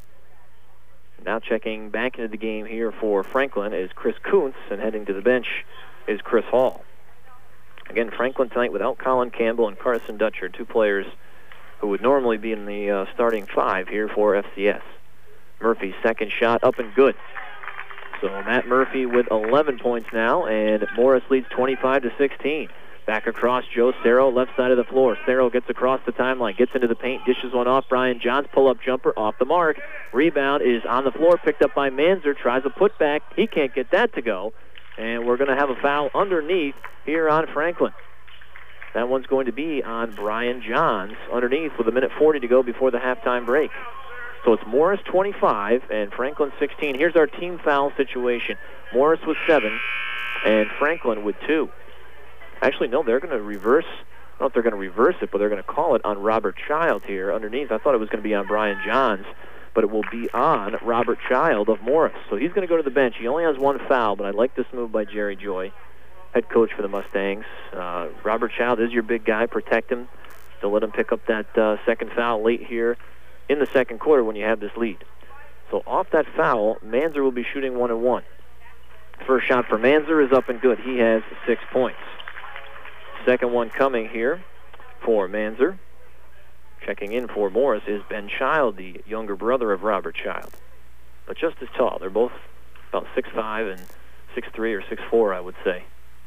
Now checking back into the game here for Franklin is Chris Kuntz, and heading to the bench is Chris Hall. Again, Franklin tonight without Colin Campbell and Carson Dutcher, two players who would normally be in the uh, starting five here for F C S. Murphy's second shot up and good. So Matt Murphy with eleven points now, and Morris leads twenty-five to sixteen. Back across, Joe Cerro, left side of the floor. Cerro gets across the timeline, gets into the paint, dishes one off. Brian Johns, pull-up jumper, off the mark. Rebound is on the floor, picked up by Manzer, tries a putback. He can't get that to go. And we're going to have a foul underneath here on Franklin. That one's going to be on Brian Johns underneath with a minute forty to go before the halftime break. So it's Morris twenty-five and Franklin sixteen. Here's our team foul situation. Morris with seven and Franklin with two. Actually, no, they're going to reverse. I don't know if they're going to reverse it, but they're going to call it on Robert Child here underneath. I thought it was going to be on Brian Johns, but it will be on Robert Child of Morris. So he's going to go to the bench. He only has one foul, but I like this move by Jerry Joy, head coach for the Mustangs. Uh, Robert Child is your big guy. Protect him. Don't let him pick up that uh, second foul late here in the second quarter when you have this lead. So off that foul, Manzer will be shooting one and one. First shot for Manzer is up and good. He has six points. Second one coming here for Manzer. Checking in for Morris is Ben Child, the younger brother of Robert Child, but just as tall. They're both about six five and six three or six four, I would say.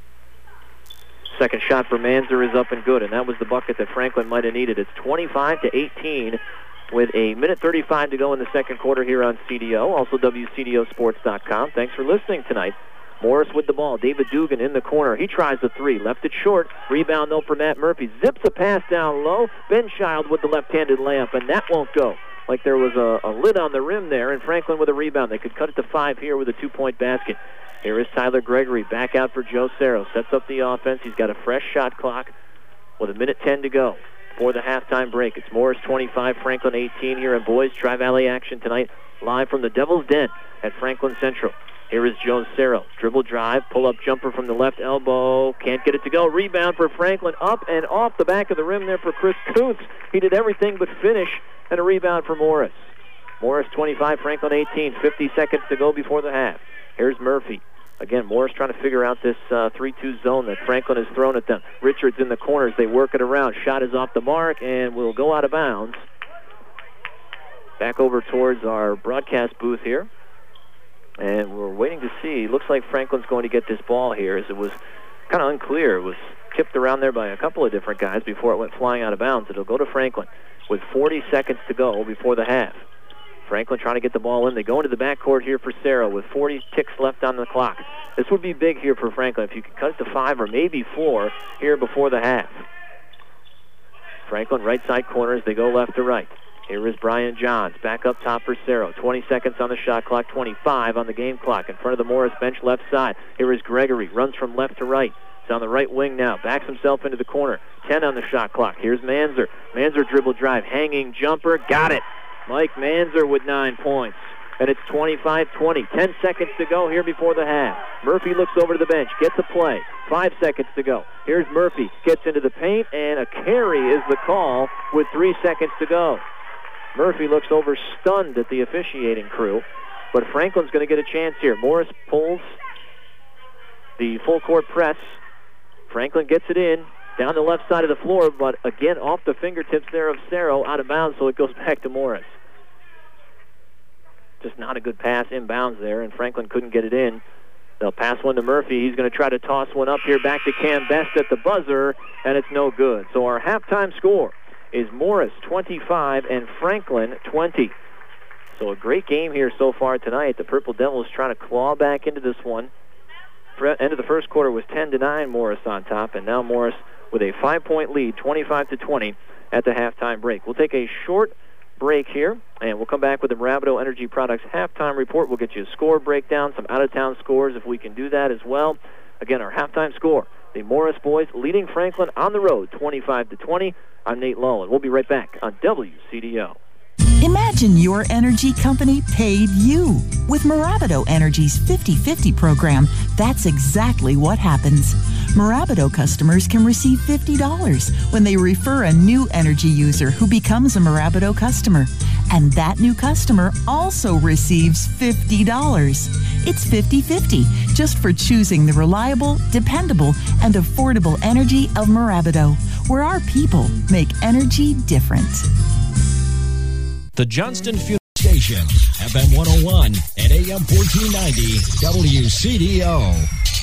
Second shot for Manzer is up and good, and that was the bucket that Franklin might have needed. It's twenty-five to eighteen with a minute thirty-five to go in the second quarter here on C D O, also W C D O sports dot com. Thanks for listening tonight. Morris with the ball. David Dugan in the corner. He tries the three. Left it short. Rebound, though, for Matt Murphy. Zips a pass down low. Ben Child with the left-handed layup, and that won't go. Like there was a, a lid on the rim there, and Franklin with a rebound. They could cut it to five here with a two-point basket. Here is Tyler Gregory back out for Joe Cerro. Sets up the offense. He's got a fresh shot clock with a minute ten to go for the halftime break. It's Morris twenty-five, Franklin eighteen here in boys Tri-Valley action tonight, live from the Devil's Den at Franklin Central. Here is Joe Cerro. Dribble drive, pull-up jumper from the left elbow. Can't get it to go. Rebound for Franklin. Up and off the back of the rim there for Chris Kuntz. He did everything but finish, and a rebound for Morris. Morris twenty-five, Franklin eighteen. fifty seconds to go before the half. Here's Murphy. Again, Morris trying to figure out this uh, three two zone that Franklin has thrown at them. Richards in the corners. They work it around. Shot is off the mark and will go out of bounds. Back over towards our broadcast booth here. And we're waiting to see. Looks like Franklin's going to get this ball here, as it was kind of unclear. It was tipped around there by a couple of different guys before it went flying out of bounds. It'll go to Franklin with forty seconds to go before the half. Franklin trying to get the ball in. They go into the backcourt here for Cerro with forty ticks left on the clock. This would be big here for Franklin if you could cut it to five or maybe four here before the half. Franklin right side corners. They go left to right. Here is Brian Johns, back up top for Cerro. twenty seconds on the shot clock, twenty-five on the game clock. In front of the Morris bench, left side. Here is Gregory, runs from left to right. He's on the right wing now, backs himself into the corner. ten on the shot clock. Here's Manzer. Manzer dribble drive, hanging jumper, got it. Mike Manzer with nine points. And it's twenty-five twenty. ten seconds to go here before the half. Murphy looks over to the bench, gets a play. Five seconds to go. Here's Murphy, gets into the paint, and a carry is the call with three seconds to go. Murphy looks over stunned at the officiating crew, but Franklin's going to get a chance here. Morris pulls the full court press. Franklin gets it in down the left side of the floor, but again off the fingertips there of Cerro, out of bounds, so it goes back to Morris. Just not a good pass inbounds there, and Franklin couldn't get it in. They'll pass one to Murphy. He's going to try to toss one up here back to Cam Best at the buzzer, and it's no good. So our halftime score is Morris twenty-five and Franklin twenty. So a great game here so far tonight. The Purple Devils trying to claw back into this one. End of the first quarter was ten to nine, Morris on top, and now Morris with a five-point lead, twenty-five to twenty at the halftime break. We'll take a short break here, and we'll come back with the Rabideau Energy Products halftime report. We'll get you a score breakdown, some out-of-town scores if we can do that as well. Again, our halftime score, the Morris boys leading Franklin on the road, twenty-five to twenty. I'm Nate Lowell. We'll be right back on W C D O. Imagine your energy company paid you. With Marabido Energy's fifty fifty program, that's exactly what happens. Marabido customers can receive fifty dollars when they refer a new energy user who becomes a Marabido customer. And that new customer also receives fifty dollars. It's fifty fifty, just for choosing the reliable, dependable, and affordable energy of Marabido, where our people make energy different. The Johnston Funeral Station, F M one oh one and A M fourteen ninety, W C D O.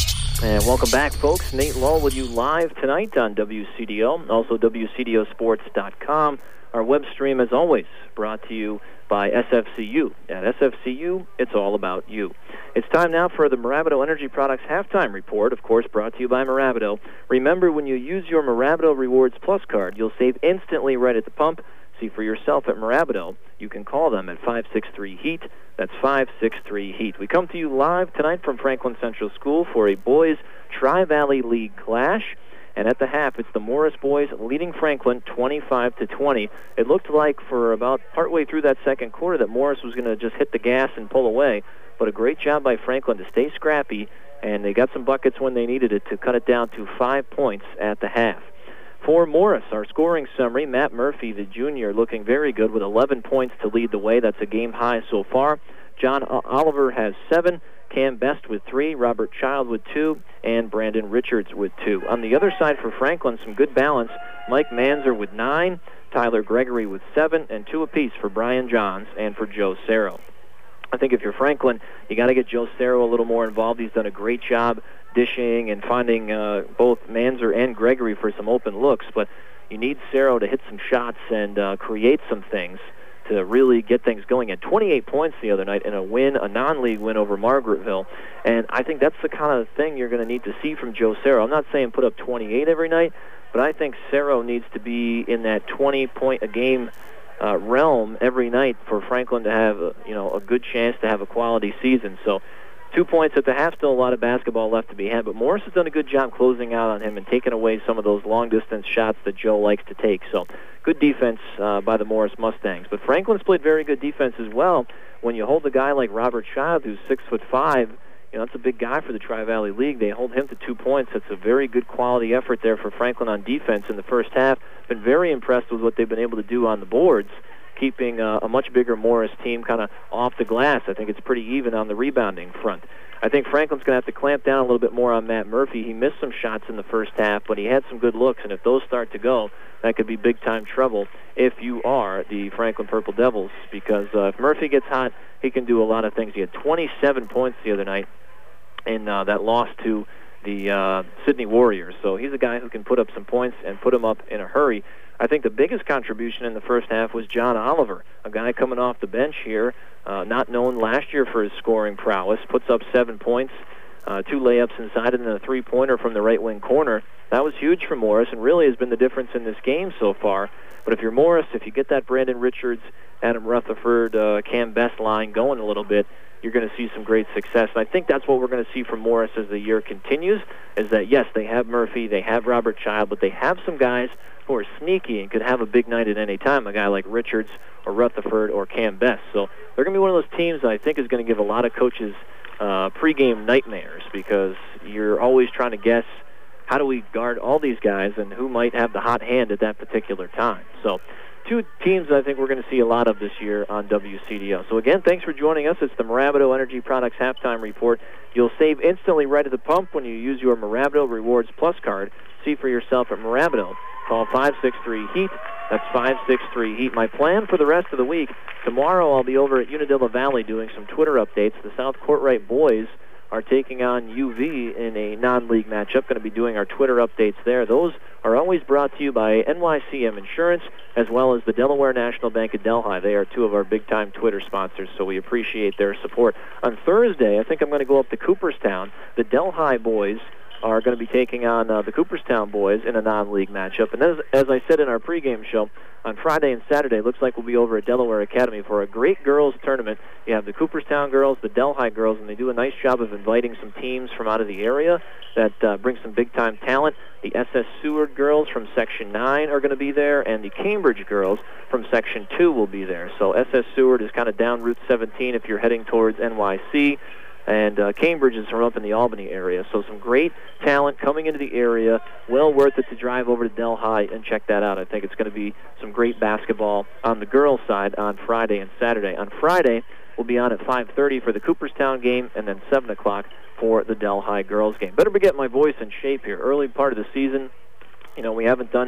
And welcome back, folks. Nate Lull with you live tonight on W C D O, also W C D O sports dot com. Our web stream, as always, brought to you by S F C U. At S F C U, it's all about you. It's time now for the Moravido Energy Products Halftime Report, of course, brought to you by Moravido. Remember, when you use your Moravido Rewards Plus card, you'll save instantly right at the pump. See for yourself at Moravido. You can call them at five six three HEAT. That's five six three HEAT. We come to you live tonight from Franklin Central School for a boys Tri-Valley League clash. And at the half, it's the Morris boys leading Franklin twenty-five to twenty. It looked like for about partway through that second quarter that Morris was going to just hit the gas and pull away. But a great job by Franklin to stay scrappy, and they got some buckets when they needed it to cut it down to five points at the half. For Morris, our scoring summary, Matt Murphy, the junior, looking very good with eleven points to lead the way. That's a game high so far. John Oliver has seven, Cam Best with three, Robert Child with two, and Brandon Richards with two. On the other side for Franklin, some good balance. Mike Manzer with nine, Tyler Gregory with seven, and two apiece for Brian Johns and for Joe Cerro. I think if you're Franklin, you got to get Joe Cerro a little more involved. He's done a great job dishing and finding uh, both Manzer and Gregory for some open looks, but you need Cerro to hit some shots and uh, create some things to really get things going. At twenty-eight points the other night in a win, a non-league win over Margaretville, and I think that's the kind of thing you're going to need to see from Joe Cerro. I'm not saying put up twenty-eight every night, but I think Cerro needs to be in that twenty-point-a-game uh, realm every night for Franklin to have a, you know, a good chance to have a quality season. So two points at the half, still a lot of basketball left to be had, but Morris has done a good job closing out on him and taking away some of those long-distance shots that Joe likes to take. So good defense uh, by the Morris Mustangs. But Franklin's played very good defense as well. When you hold a guy like Robert Child, who's six foot five, you know, that's a big guy for the Tri-Valley League. They hold him to two points. That's a very good quality effort there for Franklin on defense in the first half. Been very impressed with what they've been able to do on the boards, keeping uh, a much bigger Morris team kind of off the glass. I think it's pretty even on the rebounding front. I think Franklin's going to have to clamp down a little bit more on Matt Murphy. He missed some shots in the first half, but he had some good looks, and if those start to go, that could be big-time trouble if you are the Franklin Purple Devils, because uh, if Murphy gets hot, he can do a lot of things. He had twenty-seven points the other night in uh, that loss to the uh, Sydney Warriors, so he's a guy who can put up some points and put them up in a hurry. I think the biggest contribution in the first half was John Oliver, a guy coming off the bench here, uh, not known last year for his scoring prowess, puts up seven points, uh, two layups inside, and then a three-pointer from the right wing corner. That was huge for Morris and really has been the difference in this game so far. But if you're Morris, if you get that Brandon Richards, Adam Rutherford, uh, Cam Best line going a little bit, you're going to see some great success. And I think that's what we're going to see from Morris as the year continues, is that, yes, they have Murphy, they have Robert Child, but they have some guys who are sneaky and could have a big night at any time, a guy like Richards or Rutherford or Cam Best. So they're going to be one of those teams that I think is going to give a lot of coaches uh, pregame nightmares, because you're always trying to guess, how do we guard all these guys and who might have the hot hand at that particular time? So two teams I think we're going to see a lot of this year on W C D O. So again, thanks for joining us. It's the Moravido Energy Products Halftime Report. You'll save instantly right at the pump when you use your Moravido Rewards Plus card. See for yourself at Moravido. Call five six three HEAT. That's five six three HEAT. My plan for the rest of the week, tomorrow I'll be over at Unadilla Valley doing some Twitter updates. The South Courtright boys are taking on U V in a non-league matchup. Going to be doing our Twitter updates there. Those are always brought to you by N Y C M Insurance, as well as the Delaware National Bank of Delhi. They are two of our big-time Twitter sponsors, so we appreciate their support. On Thursday, I think I'm going to go up to Cooperstown. The Delhi boys are going to be taking on uh, the Cooperstown boys in a non-league matchup. And as, as I said in our pregame show, on Friday and Saturday, looks like we'll be over at Delaware Academy for a great girls tournament. You have the Cooperstown girls, the Delhi girls, and they do a nice job of inviting some teams from out of the area that uh, bring some big-time talent. The S S Seward girls from Section nine are going to be there, and the Cambridge girls from Section two will be there. So S S Seward is kind of down Route seventeen if you're heading towards N Y C. And uh, Cambridge is from up in the Albany area. So some great talent coming into the area. Well worth it to drive over to Delhi and check that out. I think it's going to be some great basketball on the girls' side on Friday and Saturday. On Friday, we'll be on at five thirty for the Cooperstown game, and then seven o'clock for the Delhi girls game. Better be getting my voice in shape here. Early part of the season, you know, we haven't done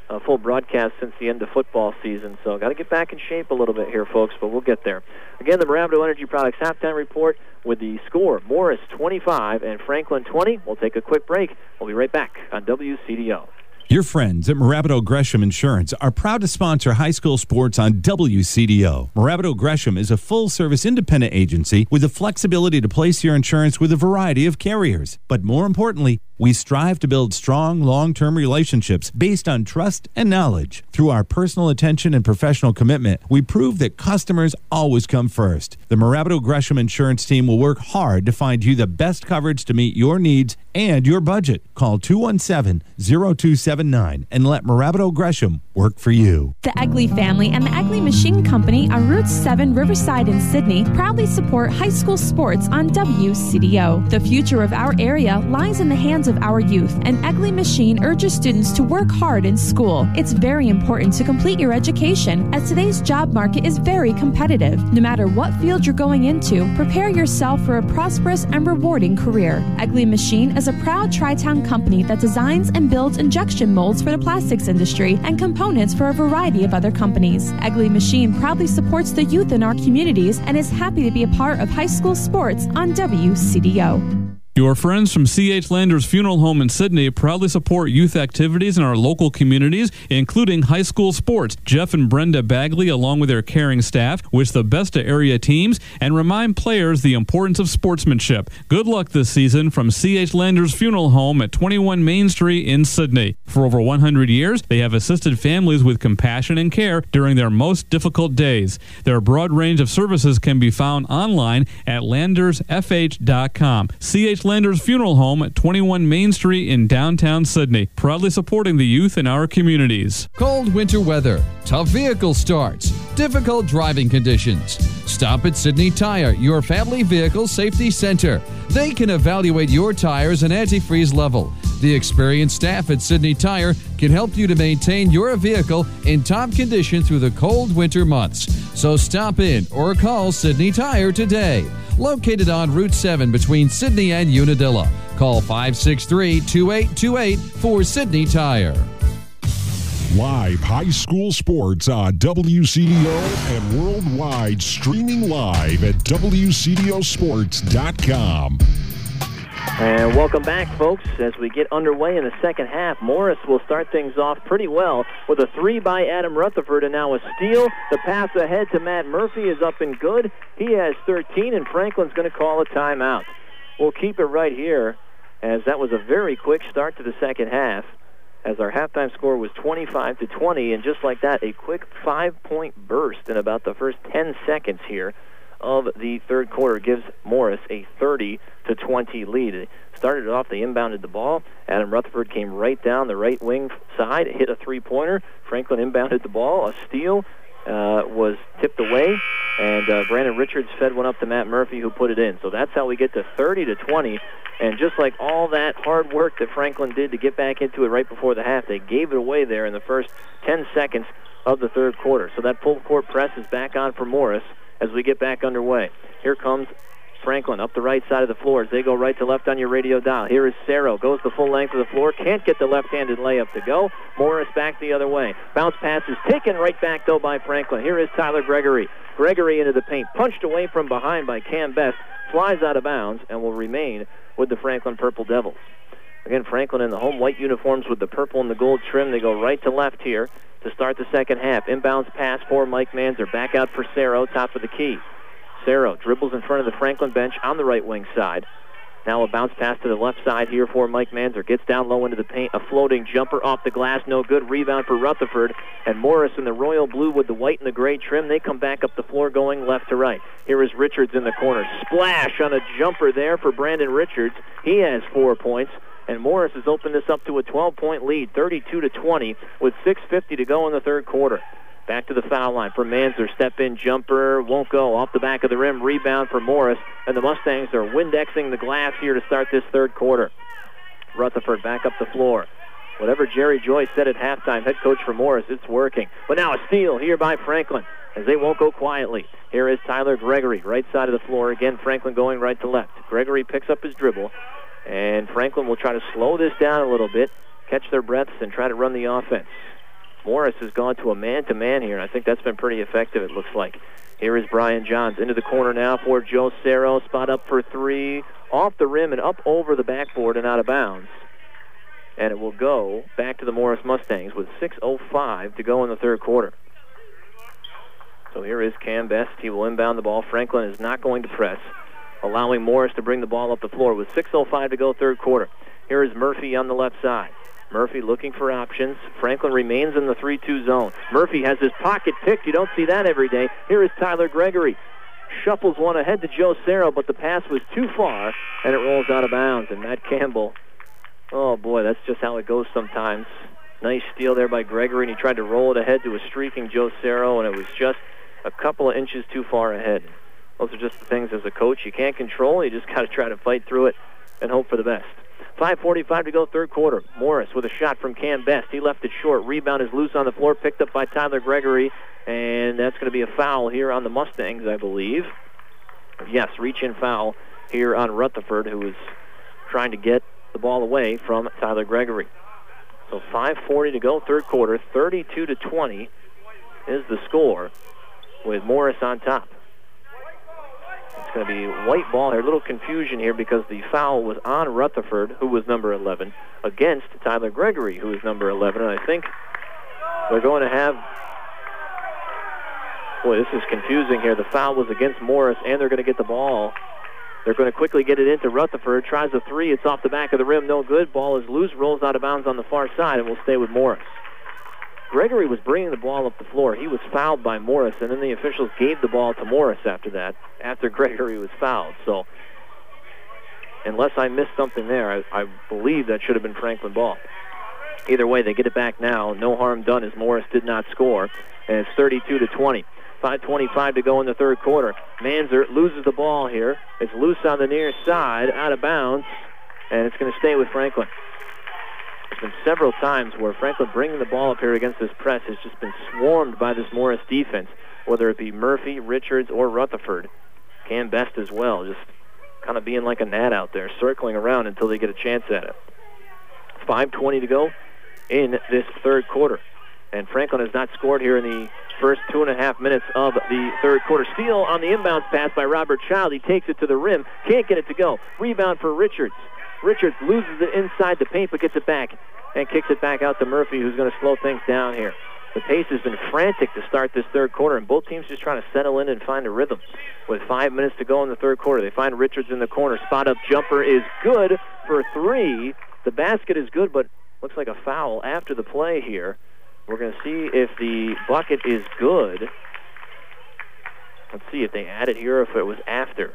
a full broadcast since the end of football season. So got to get back in shape a little bit here, folks, but we'll get there. Again, the Moravito Energy Products halftime report with the score, Morris twenty-five and Franklin twenty. We'll take a quick break. We'll be right back on W C D O. Your friends at Moravito Gresham Insurance are proud to sponsor high school sports on W C D O. Moravito Gresham is a full-service independent agency with the flexibility to place your insurance with a variety of carriers. But more importantly, we strive to build strong, long-term relationships based on trust and knowledge. Through our personal attention and professional commitment, we prove that customers always come first. The Moravito Gresham Insurance team will work hard to find you the best coverage to meet your needs and your budget. Call two one seven, zero two seven nine and let Moravito Gresham work for you. The Egley family and the Egley Machine Company on Route seven Riverside in Sydney proudly support high school sports on W C D O. The future of our area lies in the hands of our youth, and Egley Machine urges students to work hard in school. It's very important to complete your education, as today's job market is very competitive. No matter what field you're going into, prepare yourself for a prosperous and rewarding career. Egley Machine is a proud Tri-Town company that designs and builds injection molds for the plastics industry and components for a variety of other companies. Egley Machine proudly supports the youth in our communities and is happy to be a part of high school sports on W C D O. Your friends from C H Landers Funeral Home in Sydney proudly support youth activities in our local communities, including high school sports. Jeff and Brenda Bagley, along with their caring staff, wish the best to area teams and remind players the importance of sportsmanship. Good luck this season from C H Landers Funeral Home at twenty-one Main Street in Sydney. For over one hundred years, they have assisted families with compassion and care during their most difficult days. Their broad range of services can be found online at landers f h dot com. C H Landers Funeral Home at twenty-one Main Street in downtown Sydney, proudly supporting the youth in our communities. Cold winter weather, tough vehicle starts, difficult driving conditions. Stop at Sydney Tire, your family vehicle safety center. They can evaluate your tires and antifreeze level. The experienced staff at Sydney Tire can help you to maintain your vehicle in top condition through the cold winter months. So stop in or call Sydney Tire today. Located on Route seven between Sydney and Unadilla. Call five six three, two eight two eight for Sydney Tire. Live high school sports on W C D O and worldwide, streaming live at W C D O sports dot com. And welcome back, folks, as we get underway in the second half. Morris will start things off pretty well with a three by Adam Rutherford and now a steal. The pass ahead to Matt Murphy is up and good. He has thirteen, and Franklin's going to call a timeout. We'll keep it right here, as that was a very quick start to the second half, as our halftime score was twenty-five to twenty, and just like that, a quick five-point burst in about the first ten seconds here of the third quarter gives Morris a thirty to twenty lead. They started off, they inbounded the ball. Adam Rutherford came right down the right wing side, hit a three-pointer. Franklin inbounded the ball. A steal uh, was tipped away, and uh, Brandon Richards fed one up to Matt Murphy, who put it in. So that's how we get to thirty to twenty. And just like all that hard work that Franklin did to get back into it right before the half, they gave it away there in the first ten seconds of the third quarter. So that full court press is back on for Morris as we get back underway. Here comes Franklin up the right side of the floor as they go right to left on your radio dial. Here is Cerro, goes the full length of the floor, can't get the left-handed layup to go. Morris back the other way. Bounce pass is taken right back, though, by Franklin. Here is Tyler Gregory. Gregory into the paint, punched away from behind by Cam Best, flies out of bounds, and will remain with the Franklin Purple Devils. Again, Franklin in the home white uniforms with the purple and the gold trim. They go right to left here to start the second half. Inbounds pass for Mike Manzer. Back out for Cerro, top of the key. Cerro dribbles in front of the Franklin bench on the right wing side. Now a bounce pass to the left side here for Mike Manzer. Gets down low into the paint. A floating jumper off the glass. No good. Rebound for Rutherford. And Morris in the royal blue with the white and the gray trim. They come back up the floor going left to right. Here is Richards in the corner. Splash on a jumper there for Brandon Richards. He has four points. And Morris has opened this up to a twelve-point lead, thirty-two to twenty, with six fifty to go in the third quarter. Back to the foul line for Manzer. Step-in jumper won't go. Off the back of the rim. Rebound for Morris. And the Mustangs are Windexing the glass here to start this third quarter. Rutherford back up the floor. Whatever Jerry Joyce said at halftime, head coach for Morris, it's working. But now a steal here by Franklin, as they won't go quietly. Here is Tyler Gregory, right side of the floor. Again, Franklin going right to left. Gregory picks up his dribble, and Franklin will try to slow this down a little bit, catch their breaths, and try to run the offense. Morris has gone to a man-to-man here, and I think that's been pretty effective, it looks like. Here is Brian Johns into the corner now for Joe Cerro. Spot up for three, off the rim and up over the backboard and out of bounds. And it will go back to the Morris Mustangs with six oh five to go in the third quarter. So here is Cam Best. He will inbound the ball. Franklin is not going to press, allowing Morris to bring the ball up the floor with six oh five to go third quarter. Here is Murphy on the left side. Murphy looking for options. Franklin remains in the three two zone. Murphy has his pocket picked. You don't see that every day. Here is Tyler Gregory. Shuffles one ahead to Joe Cerro, but the pass was too far, and it rolls out of bounds. And Matt Campbell, oh boy, that's just how it goes sometimes. Nice steal there by Gregory, and he tried to roll it ahead to a streaking Joe Cerro, and it was just a couple of inches too far ahead. Those are just the things as a coach you can't control. You just got to try to fight through it and hope for the best. five forty-five to go third quarter. Morris with a shot from Cam Best. He left it short. Rebound is loose on the floor, picked up by Tyler Gregory, and that's going to be a foul here on the Mustangs, I believe. Yes, reach-in foul here on Rutherford, who is trying to get the ball away from Tyler Gregory. So five forty to go third quarter. thirty-two to twenty is the score with Morris on top. It's going to be white ball here. A little confusion here because the foul was on Rutherford, who was number eleven, against Tyler Gregory, who is number eleven. And I think they're going to have... Boy, this is confusing here. The foul was against Morris, and they're going to get the ball. They're going to quickly get it into Rutherford. Tries a three. It's off the back of the rim. No good. Ball is loose. Rolls out of bounds on the far side, and will stay with Morris. Gregory was bringing the ball up the floor. He was fouled by Morris, and then the officials gave the ball to Morris after that, after Gregory was fouled. So, unless I missed something there, I, I believe that should have been Franklin ball. Either way, they get it back now. No harm done as Morris did not score, and it's thirty-two to twenty. five twenty-five to go in the third quarter. Manzer loses the ball here. It's loose on the near side, out of bounds, and it's going to stay with Franklin. There's been several times where Franklin bringing the ball up here against this press has just been swarmed by this Morris defense, whether it be Murphy, Richards, or Rutherford. Cam Best as well, just kind of being like a gnat out there, circling around until they get a chance at it. five twenty to go in this third quarter. And Franklin has not scored here in the first two and a half minutes of the third quarter. Steal on the inbounds pass by Robert Child. He takes it to the rim. Can't get it to go. Rebound for Richards. Richards loses it inside the paint but gets it back and kicks it back out to Murphy, who's going to slow things down here. The pace has been frantic to start this third quarter, and both teams just trying to settle in and find a rhythm. With five minutes to go in the third quarter, they find Richards in the corner. Spot-up jumper is good for three. The basket is good, but looks like a foul after the play here. We're going to see if the bucket is good. Let's see if they add it here or if it was after.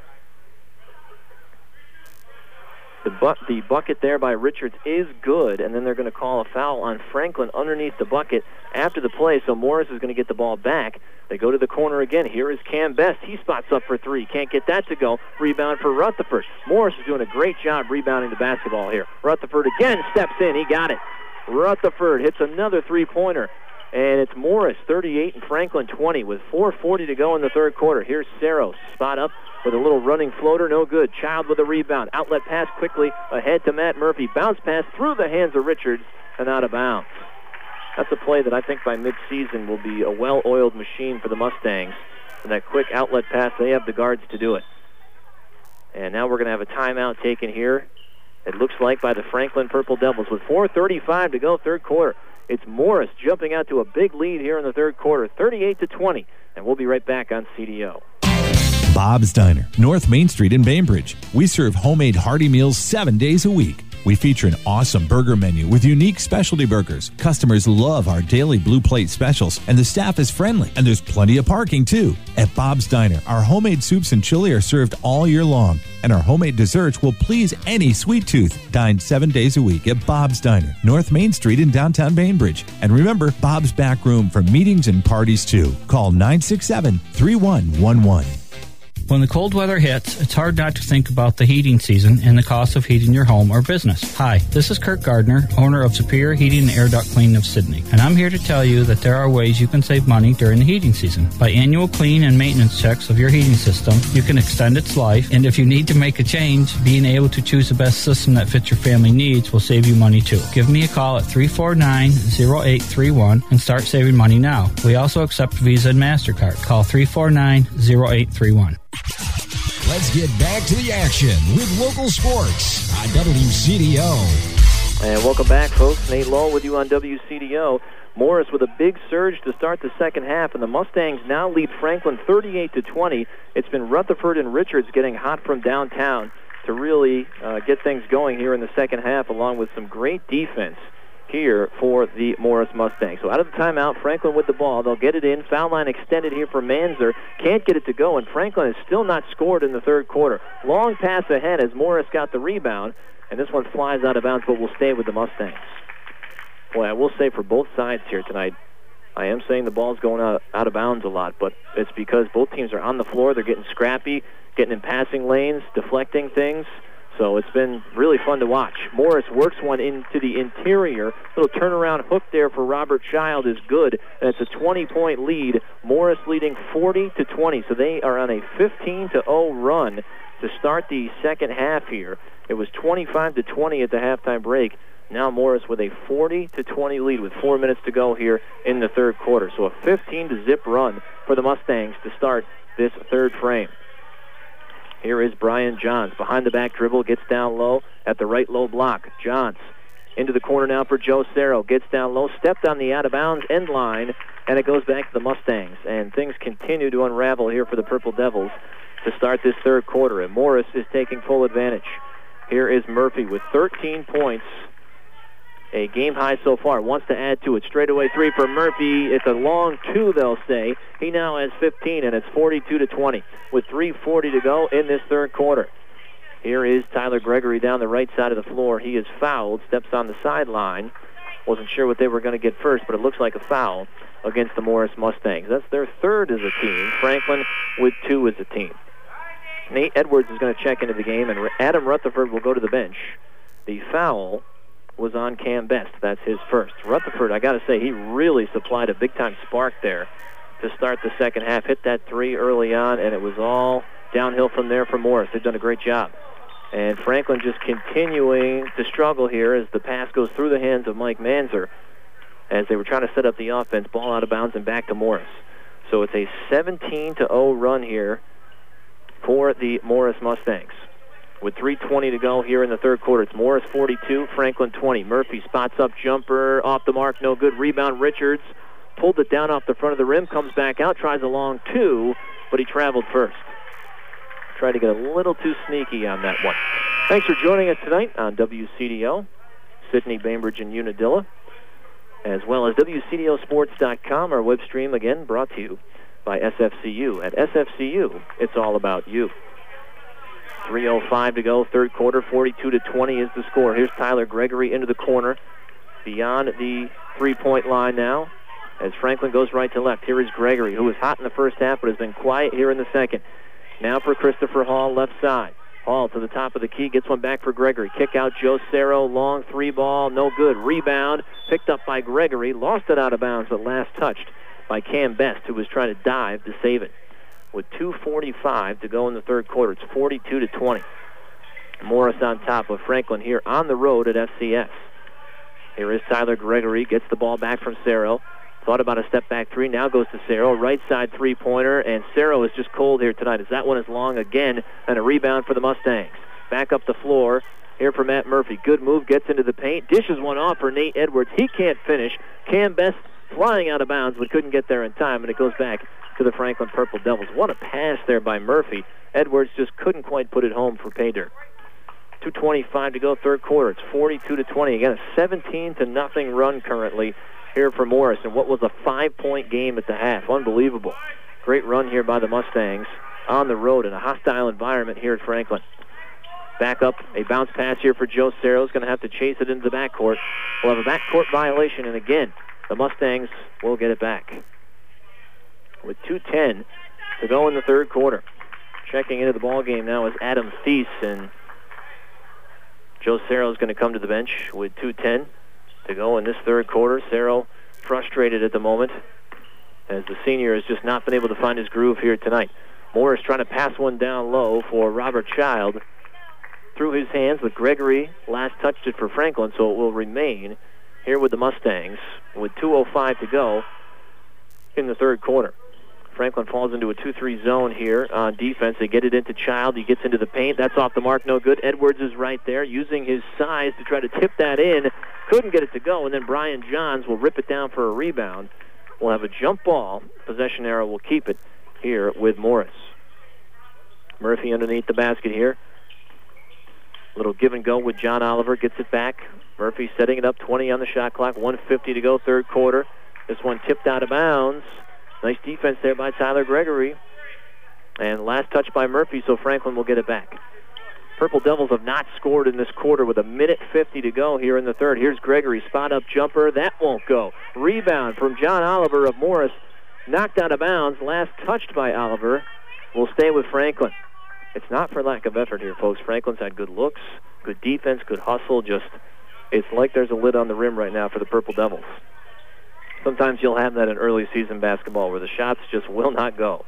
The, bu- the bucket there by Richards is good, and then they're going to call a foul on Franklin underneath the bucket after the play, so Morris is going to get the ball back. They go to the corner again. Here is Cam Best. He spots up for three. Can't get that to go. Rebound for Rutherford. Morris is doing a great job rebounding the basketball here. Rutherford again steps in. He got it. Rutherford hits another three-pointer. And it's Morris, thirty-eight, and Franklin, twenty, with four forty to go in the third quarter. Here's Cerro, spot up with a little running floater, no good. Child with a rebound. Outlet pass quickly ahead to Matt Murphy. Bounce pass through the hands of Richards and out of bounds. That's a play that I think by midseason will be a well-oiled machine for the Mustangs. And that quick outlet pass, they have the guards to do it. And now we're going to have a timeout taken here. It looks like by the Franklin Purple Devils with four thirty-five to go, third quarter. It's Morris jumping out to a big lead here in the third quarter, thirty-eight to twenty. And we'll be right back on C D O. Bob's Diner, North Main Street in Bainbridge. We serve homemade hearty meals seven days a week. We feature an awesome burger menu with unique specialty burgers. Customers love our daily blue plate specials, and the staff is friendly, and there's plenty of parking too. At Bob's Diner, our homemade soups and chili are served all year long, and our homemade desserts will please any sweet tooth. Dine seven days a week at Bob's Diner, North Main Street in downtown Bainbridge. And remember, Bob's back room for meetings and parties too. Call nine six seven, three one one one. When the cold weather hits, it's hard not to think about the heating season and the cost of heating your home or business. Hi, this is Kirk Gardner, owner of Superior Heating and Air Duct Cleaning of Sydney, and I'm here to tell you that there are ways you can save money during the heating season. By annual clean and maintenance checks of your heating system, you can extend its life, and if you need to make a change, being able to choose the best system that fits your family needs will save you money too. Give me a call at three four nine, zero eight three one and start saving money now. We also accept Visa and MasterCard. Call three four nine, zero eight three one. Let's get back to the action with local sports on W C D O. And welcome back, folks. Nate Lowe with you on W C D O. Morris with a big surge to start the second half, and the Mustangs now lead Franklin thirty-eight to twenty. It's been Rutherford and Richards getting hot from downtown to really uh, get things going here in the second half, along with some great defense here for the Morris Mustangs. So out of the timeout, Franklin with the ball. They'll get it in. Foul line extended here for Manzer. Can't get it to go, and Franklin has still not scored in the third quarter. Long pass ahead as Morris got the rebound, and this one flies out of bounds, but will stay with the Mustangs. Boy, I will say for both sides here tonight, I am saying the ball's going out, out of bounds a lot, but it's because both teams are on the floor. They're getting scrappy, getting in passing lanes, deflecting things. So it's been really fun to watch. Morris works one into the interior. Little turnaround hook there for Robert Child is good. And it's a twenty-point lead. Morris leading forty to twenty. So they are on a fifteen to oh run to start the second half here. It was twenty-five to twenty at the halftime break. Now Morris with a forty to twenty lead with four minutes to go here in the third quarter. So a fifteen to zip run for the Mustangs to start this third frame. Here is Brian Johns. Behind the back dribble, gets down low at the right low block. Johns into the corner now for Joe Cerro. Gets down low, stepped on the out-of-bounds end line, and it goes back to the Mustangs. And things continue to unravel here for the Purple Devils to start this third quarter. And Morris is taking full advantage. Here is Murphy with thirteen points. A game high so far. Wants to add to it. Straightaway three for Murphy. It's a long two, they'll say. He now has fifteen, and it's forty-two to twenty with three forty to go in this third quarter. Here is Tyler Gregory down the right side of the floor. He is fouled, steps on the sideline. Wasn't sure what they were going to get first, but it looks like a foul against the Morris Mustangs. That's their third as a team. Franklin with two as a team. Nate Edwards is going to check into the game, and Adam Rutherford will go to the bench. The foul was on Cam Best. That's his first. Rutherford, I got to say, he really supplied a big-time spark there to start the second half. Hit that three early on, and it was all downhill from there for Morris. They've done a great job. And Franklin just continuing to struggle here as the pass goes through the hands of Mike Manzer as they were trying to set up the offense. Ball out of bounds and back to Morris. So it's a seventeen to oh run here for the Morris Mustangs. With three twenty to go here in the third quarter. It's Morris forty-two, Franklin twenty. Murphy spots up jumper, off the mark, no good. Rebound, Richards. Pulled it down off the front of the rim, comes back out, tries a long two, but he traveled first. Tried to get a little too sneaky on that one. Thanks for joining us tonight on W C D O, Sydney, Bainbridge, and Unadilla, as well as W C D O sports dot com, our web stream, again, brought to you by S F C U. At S F C U, it's all about you. three oh five to go, third quarter, forty-two to twenty is the score. Here's Tyler Gregory into the corner, beyond the three-point line now, as Franklin goes right to left. Here is Gregory, who was hot in the first half, but has been quiet here in the second. Now for Christopher Hall, left side. Hall to the top of the key, gets one back for Gregory. Kick out Joe Cerro, long three ball, no good. Rebound, picked up by Gregory, lost it out of bounds, but last touched by Cam Best, who was trying to dive to save it. With two forty-five to go in the third quarter, it's forty-two to twenty. Morris on top of Franklin here on the road at F C S. Here is Tyler Gregory, gets the ball back from Cerro. Thought about a step back three, now goes to Cerro. Right side three-pointer, and Cerro is just cold here tonight as that one is long again, and a rebound for the Mustangs. Back up the floor here for Matt Murphy. Good move, gets into the paint, dishes one off for Nate Edwards. He can't finish. Cam Best flying out of bounds, but couldn't get there in time, and it goes back to the Franklin Purple Devils. What a pass there by Murphy. Edwards just couldn't quite put it home for pay dirt. two twenty-five to go, third quarter. It's forty-two to twenty. Again, a seventeen to nothing run currently here for Morris, and what was a five-point game at the half. Unbelievable. Great run here by the Mustangs on the road in a hostile environment here at Franklin. Back up, a bounce pass here for Joe Cerro. He's going to have to chase it into the backcourt. We'll have a backcourt violation, and again, the Mustangs will get it back. With two ten to go in the third quarter. Checking into the ball game now is Adam Thies, and Joe Cerro is going to come to the bench with two ten to go in this third quarter. Cerro frustrated at the moment as the senior has just not been able to find his groove here tonight. Morris trying to pass one down low for Robert Child. Through his hands, but Gregory last touched it for Franklin, so it will remain here with the Mustangs with two oh five to go in the third quarter. Franklin falls into a two three zone here on defense. They get it into Child. He gets into the paint. That's off the mark. No good. Edwards is right there using his size to try to tip that in. Couldn't get it to go, and then Brian Johns will rip it down for a rebound. We'll have a jump ball. Possession arrow will keep it here with Morris. Murphy underneath the basket here. Little give and go with John Oliver. Gets it back. Murphy setting it up. twenty on the shot clock. one fifty to go, third quarter. This one tipped out of bounds. Nice defense there by Tyler Gregory. And last touch by Murphy, so Franklin will get it back. Purple Devils have not scored in this quarter with a minute fifty to go here in the third. Here's Gregory. Spot-up jumper. That won't go. Rebound from John Oliver of Morris. Knocked out of bounds. Last touched by Oliver. Will stay with Franklin. It's not for lack of effort here, folks. Franklin's had good looks, good defense, good hustle. Just, it's like there's a lid on the rim right now for the Purple Devils. Sometimes you'll have that in early season basketball where the shots just will not go.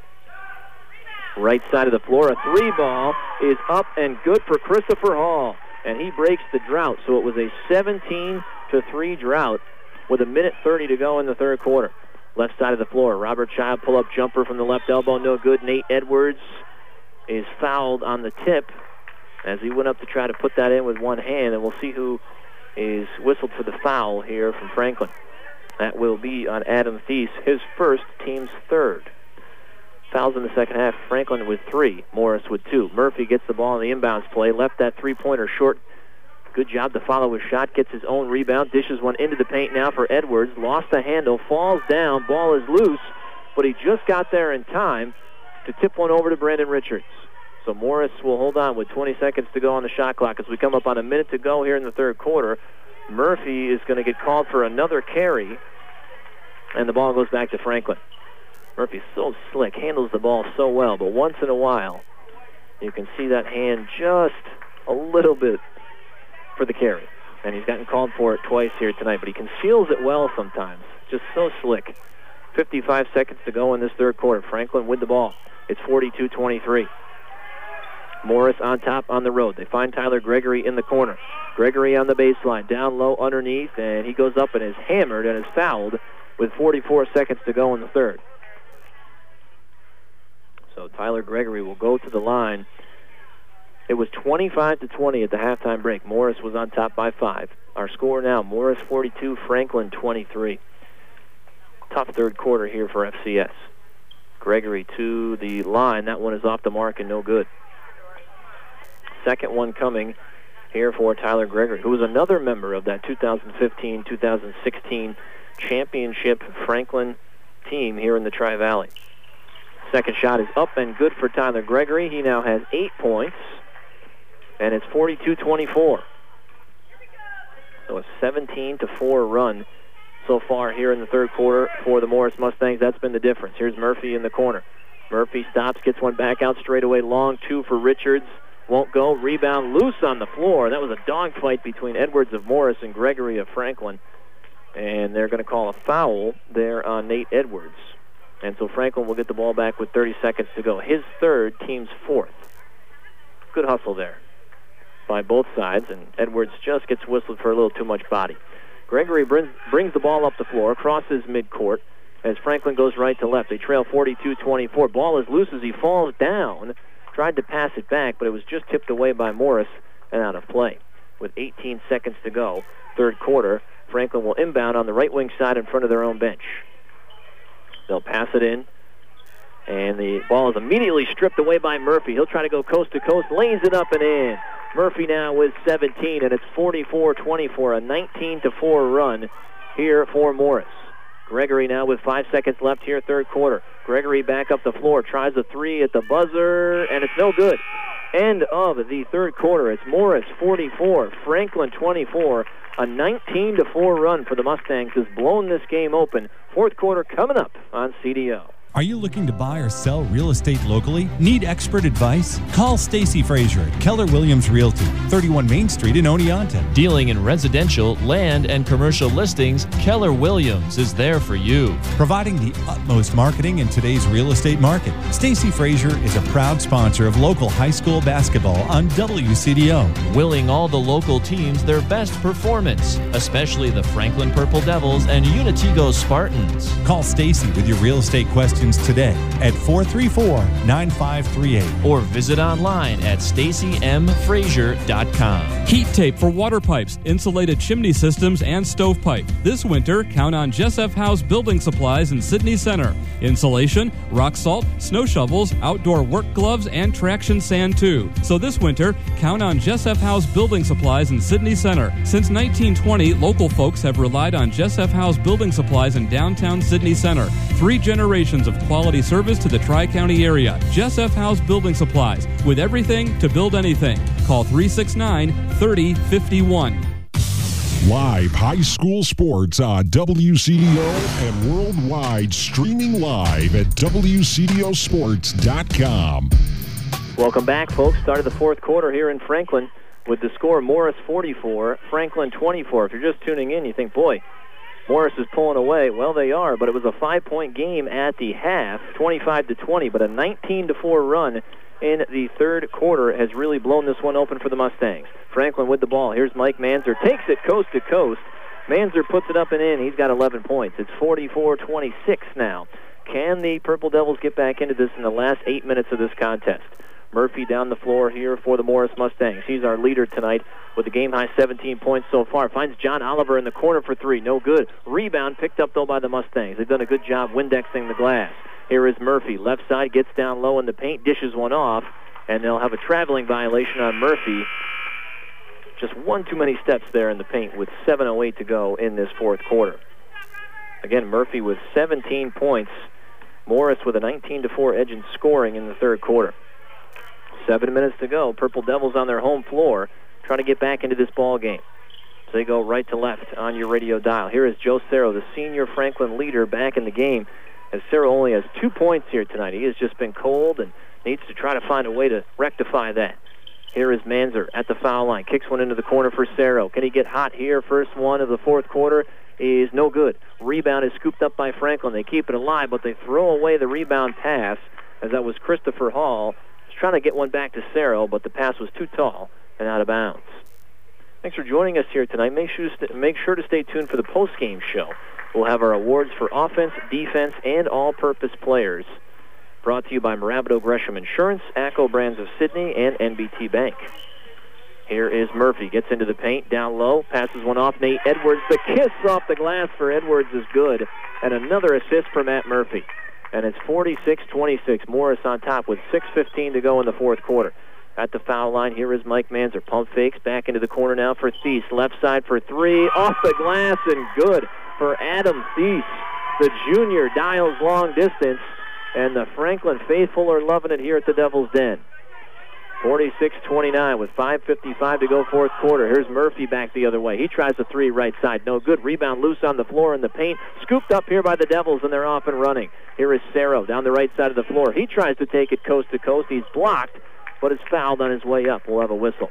Right side of the floor, a three ball is up and good for Christopher Hall, and he breaks the drought. So it was a seventeen to three drought with a minute thirty to go in the third quarter. Left side of the floor, Robert Child pull-up jumper from the left elbow, no good. Nate Edwards is fouled on the tip as he went up to try to put that in with one hand, and we'll see who is whistled for the foul here from Franklin. That will be on Adam Thies, his first, team's third. Fouls in the second half, Franklin with three, Morris with two. Murphy gets the ball in the inbounds play, left that three-pointer short. Good job to follow his shot, gets his own rebound, dishes one into the paint now for Edwards, lost the handle, falls down, ball is loose, but he just got there in time to tip one over to Brandon Richards. So Morris will hold on with twenty seconds to go on the shot clock as we come up on a minute to go here in the third quarter. Murphy is going to get called for another carry, and the ball goes back to Franklin. Murphy's so slick, handles the ball so well, but once in a while you can see that hand just a little bit for the carry. And he's gotten called for it twice here tonight, but he conceals it well sometimes. Just so slick. fifty-five seconds to go in this third quarter. Franklin with the ball. It's forty-two twenty-three. Morris on top on the road. They find Tyler Gregory in the corner. Gregory on the baseline, down low underneath, and he goes up and is hammered and is fouled with forty-four seconds to go in the third. So Tyler Gregory will go to the line. It was twenty-five to twenty at the halftime break. Morris was on top by five. Our score now, Morris forty-two, Franklin twenty-three. Tough third quarter here for F C S. Gregory to the line. That one is off the mark and no good. Second one coming here for Tyler Gregory, who was another member of that two thousand fifteen two thousand sixteen championship Franklin team here in the Tri-Valley. Second shot is up and good for Tyler Gregory. He now has eight points, and it's forty-two twenty-four. So a seventeen to four run so far here in the third quarter for the Morris Mustangs. That's been the difference. Here's Murphy in the corner. Murphy stops, gets one back out straight away. Long two for Richards. Won't go. Rebound loose on the floor. That was a dogfight between Edwards of Morris and Gregory of Franklin. And they're going to call a foul there on Nate Edwards. And so Franklin will get the ball back with thirty seconds to go. His third, team's fourth. Good hustle there by both sides, and Edwards just gets whistled for a little too much body. Gregory brings, brings the ball up the floor, crosses midcourt as Franklin goes right to left. They trail forty-two twenty-four. Ball is loose as he falls down. Tried to pass it back, but it was just tipped away by Morris and out of play. With eighteen seconds to go, third quarter, Franklin will inbound on the right wing side in front of their own bench. They'll pass it in, and the ball is immediately stripped away by Murphy. He'll try to go coast to coast, lays it up and in. Murphy now with seventeen, and it's forty-four twenty-four, a nineteen to four run here for Morris. Gregory now with five seconds left here, third quarter. Gregory back up the floor, tries a three at the buzzer, and it's no good. End of the third quarter. It's Morris forty-four, Franklin twenty-four. A nineteen to four run for the Mustangs has blown this game open. Fourth quarter coming up on C D O. Are you looking to buy or sell real estate locally? Need expert advice? Call Stacy Frazier at Keller Williams Realty, thirty-one Main Street in Oneonta. Dealing in residential, land, and commercial listings, Keller Williams is there for you. Providing the utmost marketing in today's real estate market, Stacy Frazier is a proud sponsor of local high school basketball on W C D O. Willing all the local teams their best performance, especially the Franklin Purple Devils and Unitigo Spartans. Call Stacy with your real estate questions today at four three four, nine five three eight or visit online at stacy m frazier dot com. Heat tape for water pipes, insulated chimney systems, and stovepipe. This winter, count on Jess F. House Building Supplies in Sydney Center. Insulation, rock salt, snow shovels, outdoor work gloves, and traction sand too. So this winter, count on Jess F. House Building Supplies in Sydney Center. Since nineteen twenty, local folks have relied on Jess F. House Building Supplies in downtown Sydney Center. Three generations of quality service to the Tri-County area. Jess F. House Building Supplies, with everything to build anything. Call three six nine, three oh five one. Live high school sports on W C D O and worldwide, streaming live at W C D O sports dot com. Welcome back, folks. Start of the fourth quarter here in Franklin with the score Morris forty-four, Franklin twenty-four. If you're just tuning in, you think, boy, Morris is pulling away. Well, they are, but it was a five-point game at the half, twenty-five to twenty, but a nineteen to four run in the third quarter has really blown this one open for the Mustangs. Franklin with the ball. Here's Mike Manzer. Takes it coast to coast. Manzer puts it up and in. He's got eleven points. It's forty-four twenty-six now. Can the Purple Devils get back into this in the last eight minutes of this contest? Murphy down the floor here for the Morris Mustangs. He's our leader tonight with a game-high seventeen points so far. Finds John Oliver in the corner for three. No good. Rebound picked up, though, by the Mustangs. They've done a good job Windexing the glass. Here is Murphy. Left side, gets down low in the paint, dishes one off, and they'll have a traveling violation on Murphy. Just one too many steps there in the paint with seven oh eight to go in this fourth quarter. Again, Murphy with seventeen points. Morris with a nineteen to four edge in scoring in the third quarter. Seven minutes to go. Purple Devils on their home floor trying to get back into this ball game. So they go right to left on your radio dial. Here is Joe Cerro, the senior Franklin leader, back in the game. As Cerro only has two points here tonight. He has just been cold and needs to try to find a way to rectify that. Here is Manzer at the foul line. Kicks one into the corner for Cerro. Can he get hot here? First one of the fourth quarter is no good. Rebound is scooped up by Franklin. They keep it alive, but they throw away the rebound pass, as that was Christopher Hall. Trying to get one back to Cerro, but the pass was too tall and out of bounds. Thanks for joining us here tonight. Make sure to, st- make sure to stay tuned for the post-game show. We'll have our awards for offense, defense, and all-purpose players. Brought to you by Marabito Gresham Insurance, ACCO Brands of Sydney, and N B T Bank. Here is Murphy. Gets into the paint, down low, passes one off Nate Edwards. The kiss off the glass for Edwards is good, and another assist for Matt Murphy. And it's forty-six twenty-six. Morris on top with six fifteen to go in the fourth quarter. At the foul line, here is Mike Manzer. Pump fakes back into the corner now for Thies. Left side for three. Off the glass and good for Adam Thies. The junior dials long distance. And the Franklin faithful are loving it here at the Devil's Den. forty-six twenty-nine with five fifty-five to go fourth quarter. Here's Murphy back the other way. He tries a three right side. No good. Rebound loose on the floor in the paint. Scooped up here by the Devils, and they're off and running. Here is Cerro down the right side of the floor. He tries to take it coast to coast. He's blocked, but is fouled on his way up. We'll have a whistle.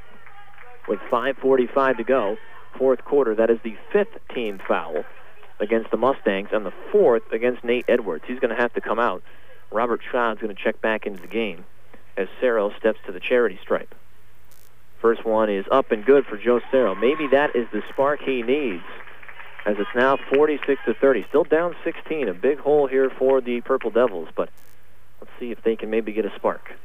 With five forty-five to go, fourth quarter, that is the fifth team foul against the Mustangs and the fourth against Nate Edwards. He's going to have to come out. Robert Schraub's going to check back into the game as Cerro steps to the charity stripe. First one is up and good for Joe Cerro. Maybe that is the spark he needs, as it's now forty-six to thirty. Still down sixteen. A big hole here for the Purple Devils, but let's see if they can maybe get a spark.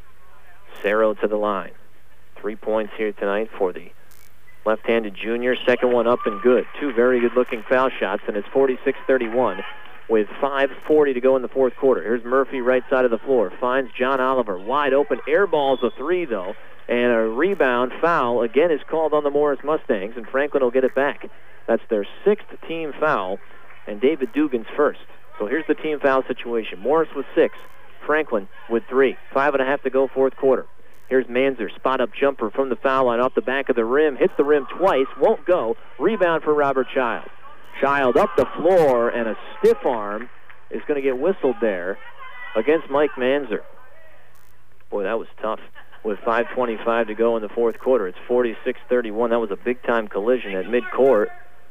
Cerro to the line. Three points here tonight for the left-handed junior. Second one up and good. Two very good-looking foul shots, and it's forty-six thirty-one with five forty to go in the fourth quarter. Here's Murphy right side of the floor. Finds John Oliver. Wide open. Airballs a three, though. And a rebound foul, again, is called on the Morris Mustangs, and Franklin will get it back. That's their sixth team foul, and David Dugan's first. So here's the team foul situation. Morris with six. Franklin with three. Five and a half to go fourth quarter. Here's Manzer, spot-up jumper from the foul line off the back of the rim. Hits the rim twice, won't go. Rebound for Robert Child. Child up the floor, and a stiff arm is going to get whistled there against Mike Manzer. Boy, that was tough with five twenty-five to go in the fourth quarter. It's forty-six thirty-one. That was a big-time collision at midcourt.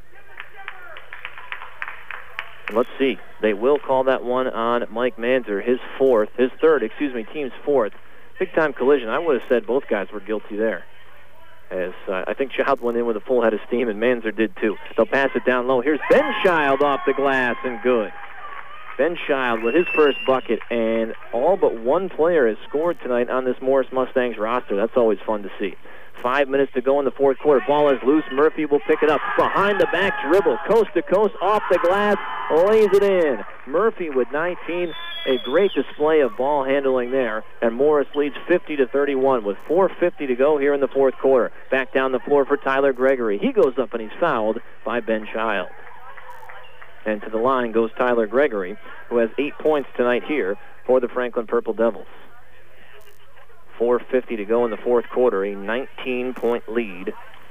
Let's see. They will call that one on Mike Manzer, his fourth, his third, excuse me, team's fourth. Big-time collision. I would have said both guys were guilty there. As uh, I think Child went in with a full head of steam, and Manzer did too. They'll pass it down low. Here's Ben Child off the glass, and good. Ben Child with his first bucket, and all but one player has scored tonight on this Morris Mustangs roster. That's always fun to see. Five minutes to go in the fourth quarter. Ball is loose. Murphy will pick it up. Behind the back dribble. Coast to coast. Off the glass. Lays it in. Murphy with nineteen. A great display of ball handling there. And Morris leads fifty to thirty-one with four fifty to go here in the fourth quarter. Back down the floor for Tyler Gregory. He goes up and he's fouled by Ben Child. And to the line goes Tyler Gregory, who has eight points tonight here for the Franklin Purple Devils. four fifty to go in the fourth quarter, a nineteen-point lead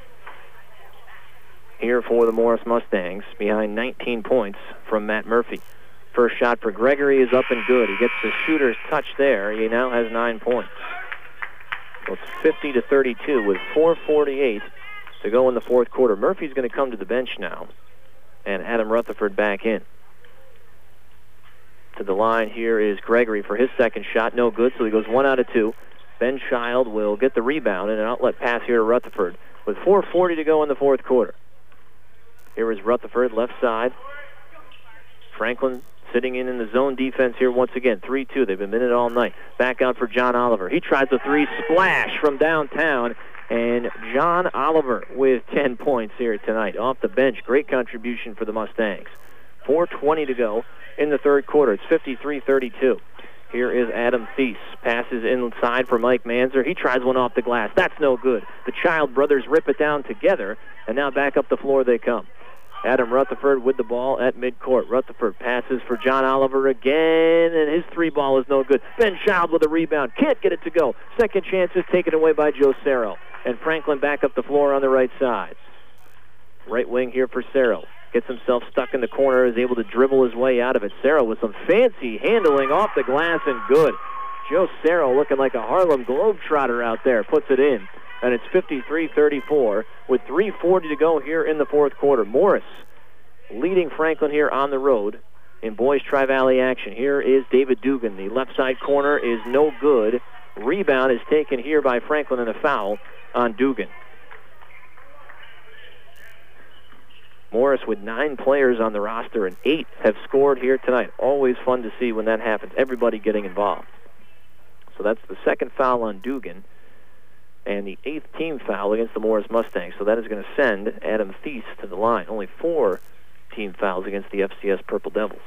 here for the Morris Mustangs, behind nineteen points from Matt Murphy. First shot for Gregory is up and good. He gets the shooter's touch there. He now has nine points. So it's fifty to thirty-two with four forty-eight to go in the fourth quarter. Murphy's going to come to the bench now, and Adam Rutherford back in. To the line here is Gregory for his second shot. No good, so he goes one out of two. Ben Child will get the rebound and an outlet pass here to Rutherford with four forty to go in the fourth quarter. Here is Rutherford, left side. Franklin sitting in in the zone defense here once again. three two. They've been in it all night. Back out for John Oliver. He tries a three, splash from downtown. And John Oliver with ten points here tonight off the bench. Great contribution for the Mustangs. four twenty to go in the third quarter. It's fifty-three thirty-two. Here is Adam Thies. Passes inside for Mike Manzer. He tries one off the glass. That's no good. The Child brothers rip it down together, and now back up the floor they come. Adam Rutherford with the ball at midcourt. Rutherford passes for John Oliver again, and his three ball is no good. Ben Child with a rebound. Can't get it to go. Second chance is taken away by Joe Cerro. And Franklin back up the floor on the right side. Right wing here for Cerro. Gets himself stuck in the corner, is able to dribble his way out of it. Cerro with some fancy handling off the glass and good. Joe Cerro looking like a Harlem Globetrotter out there. Puts it in. And it's fifty-three thirty-four with three forty to go here in the fourth quarter. Morris leading Franklin here on the road in boys Tri-Valley action. Here is David Dugan. The left side corner is no good. Rebound is taken here by Franklin and a foul on Dugan. Morris with nine players on the roster, and eight have scored here tonight. Always fun to see when that happens. Everybody getting involved. So that's the second foul on Dugan, and the eighth team foul against the Morris Mustangs. So that is going to send Adam Thies to the line. Only four team fouls against the F C S Purple Devils.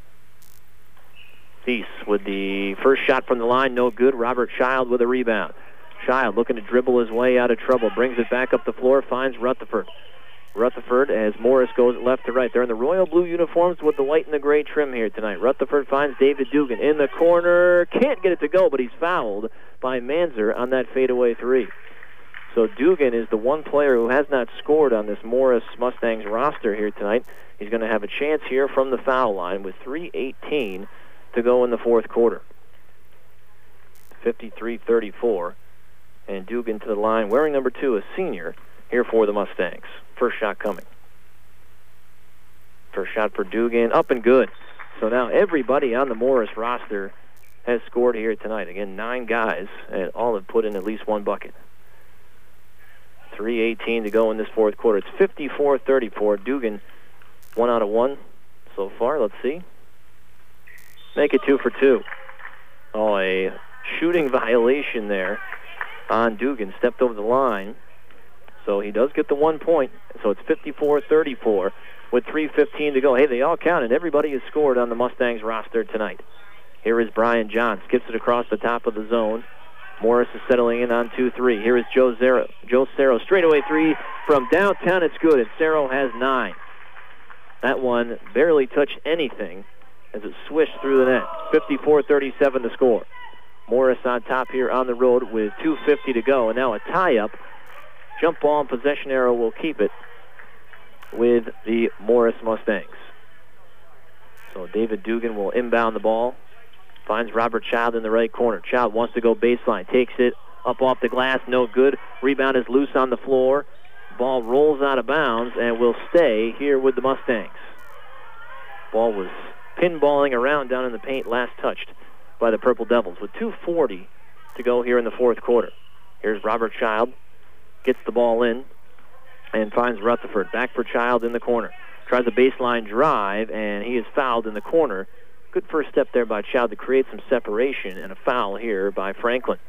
Thies with the first shot from the line, no good. Robert Child with a rebound. Child looking to dribble his way out of trouble. Brings it back up the floor, finds Rutherford. Rutherford as Morris goes left to right. They're in the royal blue uniforms with the white and the gray trim here tonight. Rutherford finds David Dugan in the corner. Can't get it to go, but he's fouled by Manzer on that fadeaway three. So Dugan is the one player who has not scored on this Morris Mustangs roster here tonight. He's going to have a chance here from the foul line with three eighteen to go in the fourth quarter. fifty-three thirty-four. And Dugan to the line, wearing number two, a senior, here for the Mustangs. First shot coming. First shot for Dugan, up and good. So now everybody on the Morris roster has scored here tonight. Again, nine guys, and all have put in at least one bucket. three eighteen to go in this fourth quarter. It's fifty-four thirty-four. Dugan, one out of one so far. Let's see. Make it two for two. Oh, a shooting violation there on Dugan. Stepped over the line. So he does get the one point. So it's fifty-four thirty-four with three fifteen to go. Hey, they all counted. Everybody has scored on the Mustangs roster tonight. Here is Brian John. Skips it across the top of the zone. Morris is settling in on two three. Here is Joe Cerro. Joe Cerro. Straightaway three from downtown. It's good. And Cerro has nine. That one barely touched anything as it swished through the net. fifty-four thirty-seven to score. Morris on top here on the road with two fifty to go. And now a tie-up. Jump ball and possession arrow will keep it with the Morris Mustangs. So So David Dugan will inbound the ball. Finds Robert Child in the right corner. Child wants to go baseline. Takes it up off the glass. No good. Rebound is loose on the floor. Ball rolls out of bounds and will stay here with the Mustangs. Ball was pinballing around down in the paint, last touched by the Purple Devils with two forty to go here in the fourth quarter. Here's Robert Child. Gets the ball in and finds Rutherford. Back for Child in the corner. Tries a baseline drive, and he is fouled in the corner. Good first step there by Child to create some separation, and a foul here by Franklin.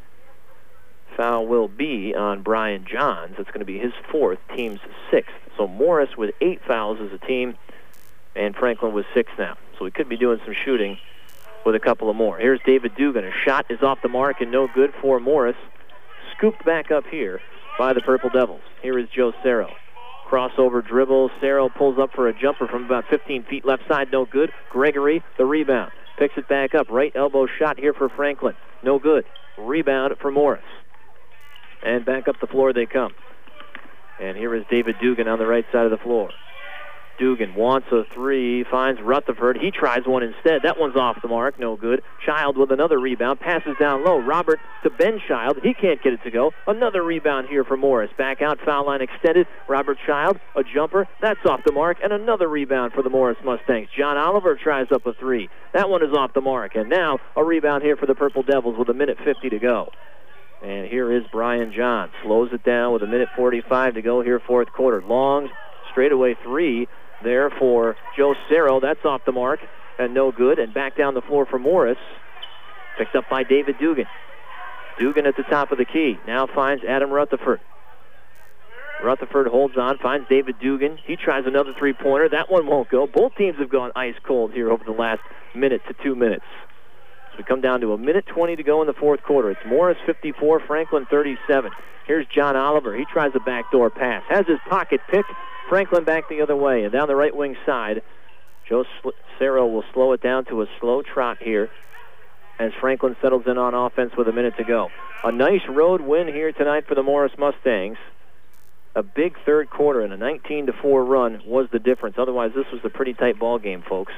Foul will be on Brian Johns. It's going to be his fourth, team's sixth. So Morris with eight fouls as a team, and Franklin with six now. So we could be doing some shooting with a couple of more. Here's David Dugan. A shot is off the mark and no good for Morris. Scooped back up here by the Purple Devils. Here is Joe Cerro. Crossover dribble. Cerro pulls up for a jumper from about fifteen feet left side. No good. Gregory, the rebound. Picks it back up. Right elbow shot here for Franklin. No good. Rebound for Morris. And back up the floor they come. And here is David Dugan on the right side of the floor. Dugan wants a three, finds Rutherford. He tries one instead. That one's off the mark, no good. Child with another rebound, passes down low. Robert to Ben Child. He can't get it to go. Another rebound here for Morris. Back out, foul line extended. Robert Child, a jumper. That's off the mark. And another rebound for the Morris Mustangs. John Oliver tries up a three. That one is off the mark. And now a rebound here for the Purple Devils with a minute fifty to go. And here is Brian John. Slows it down with a minute forty-five to go here, fourth quarter. Long straightaway three there for Joe Cerro. That's off the mark and no good. And back down the floor for Morris. Picked up by David Dugan. Dugan at the top of the key. Now finds Adam Rutherford. Rutherford holds on, finds David Dugan. He tries another three-pointer. That one won't go. Both teams have gone ice cold here over the last minute to two minutes. So we come down to a minute twenty to go in the fourth quarter. It's Morris fifty-four, Franklin thirty-seven. Here's John Oliver. He tries a backdoor pass. Has his pocket picked. Franklin back the other way. And down the right wing side, Joe Cerro will slow it down to a slow trot here as Franklin settles in on offense with a minute to go. A nice road win here tonight for the Morris Mustangs. A big third quarter and a nineteen to four run was the difference. Otherwise, this was a pretty tight ball game, folks.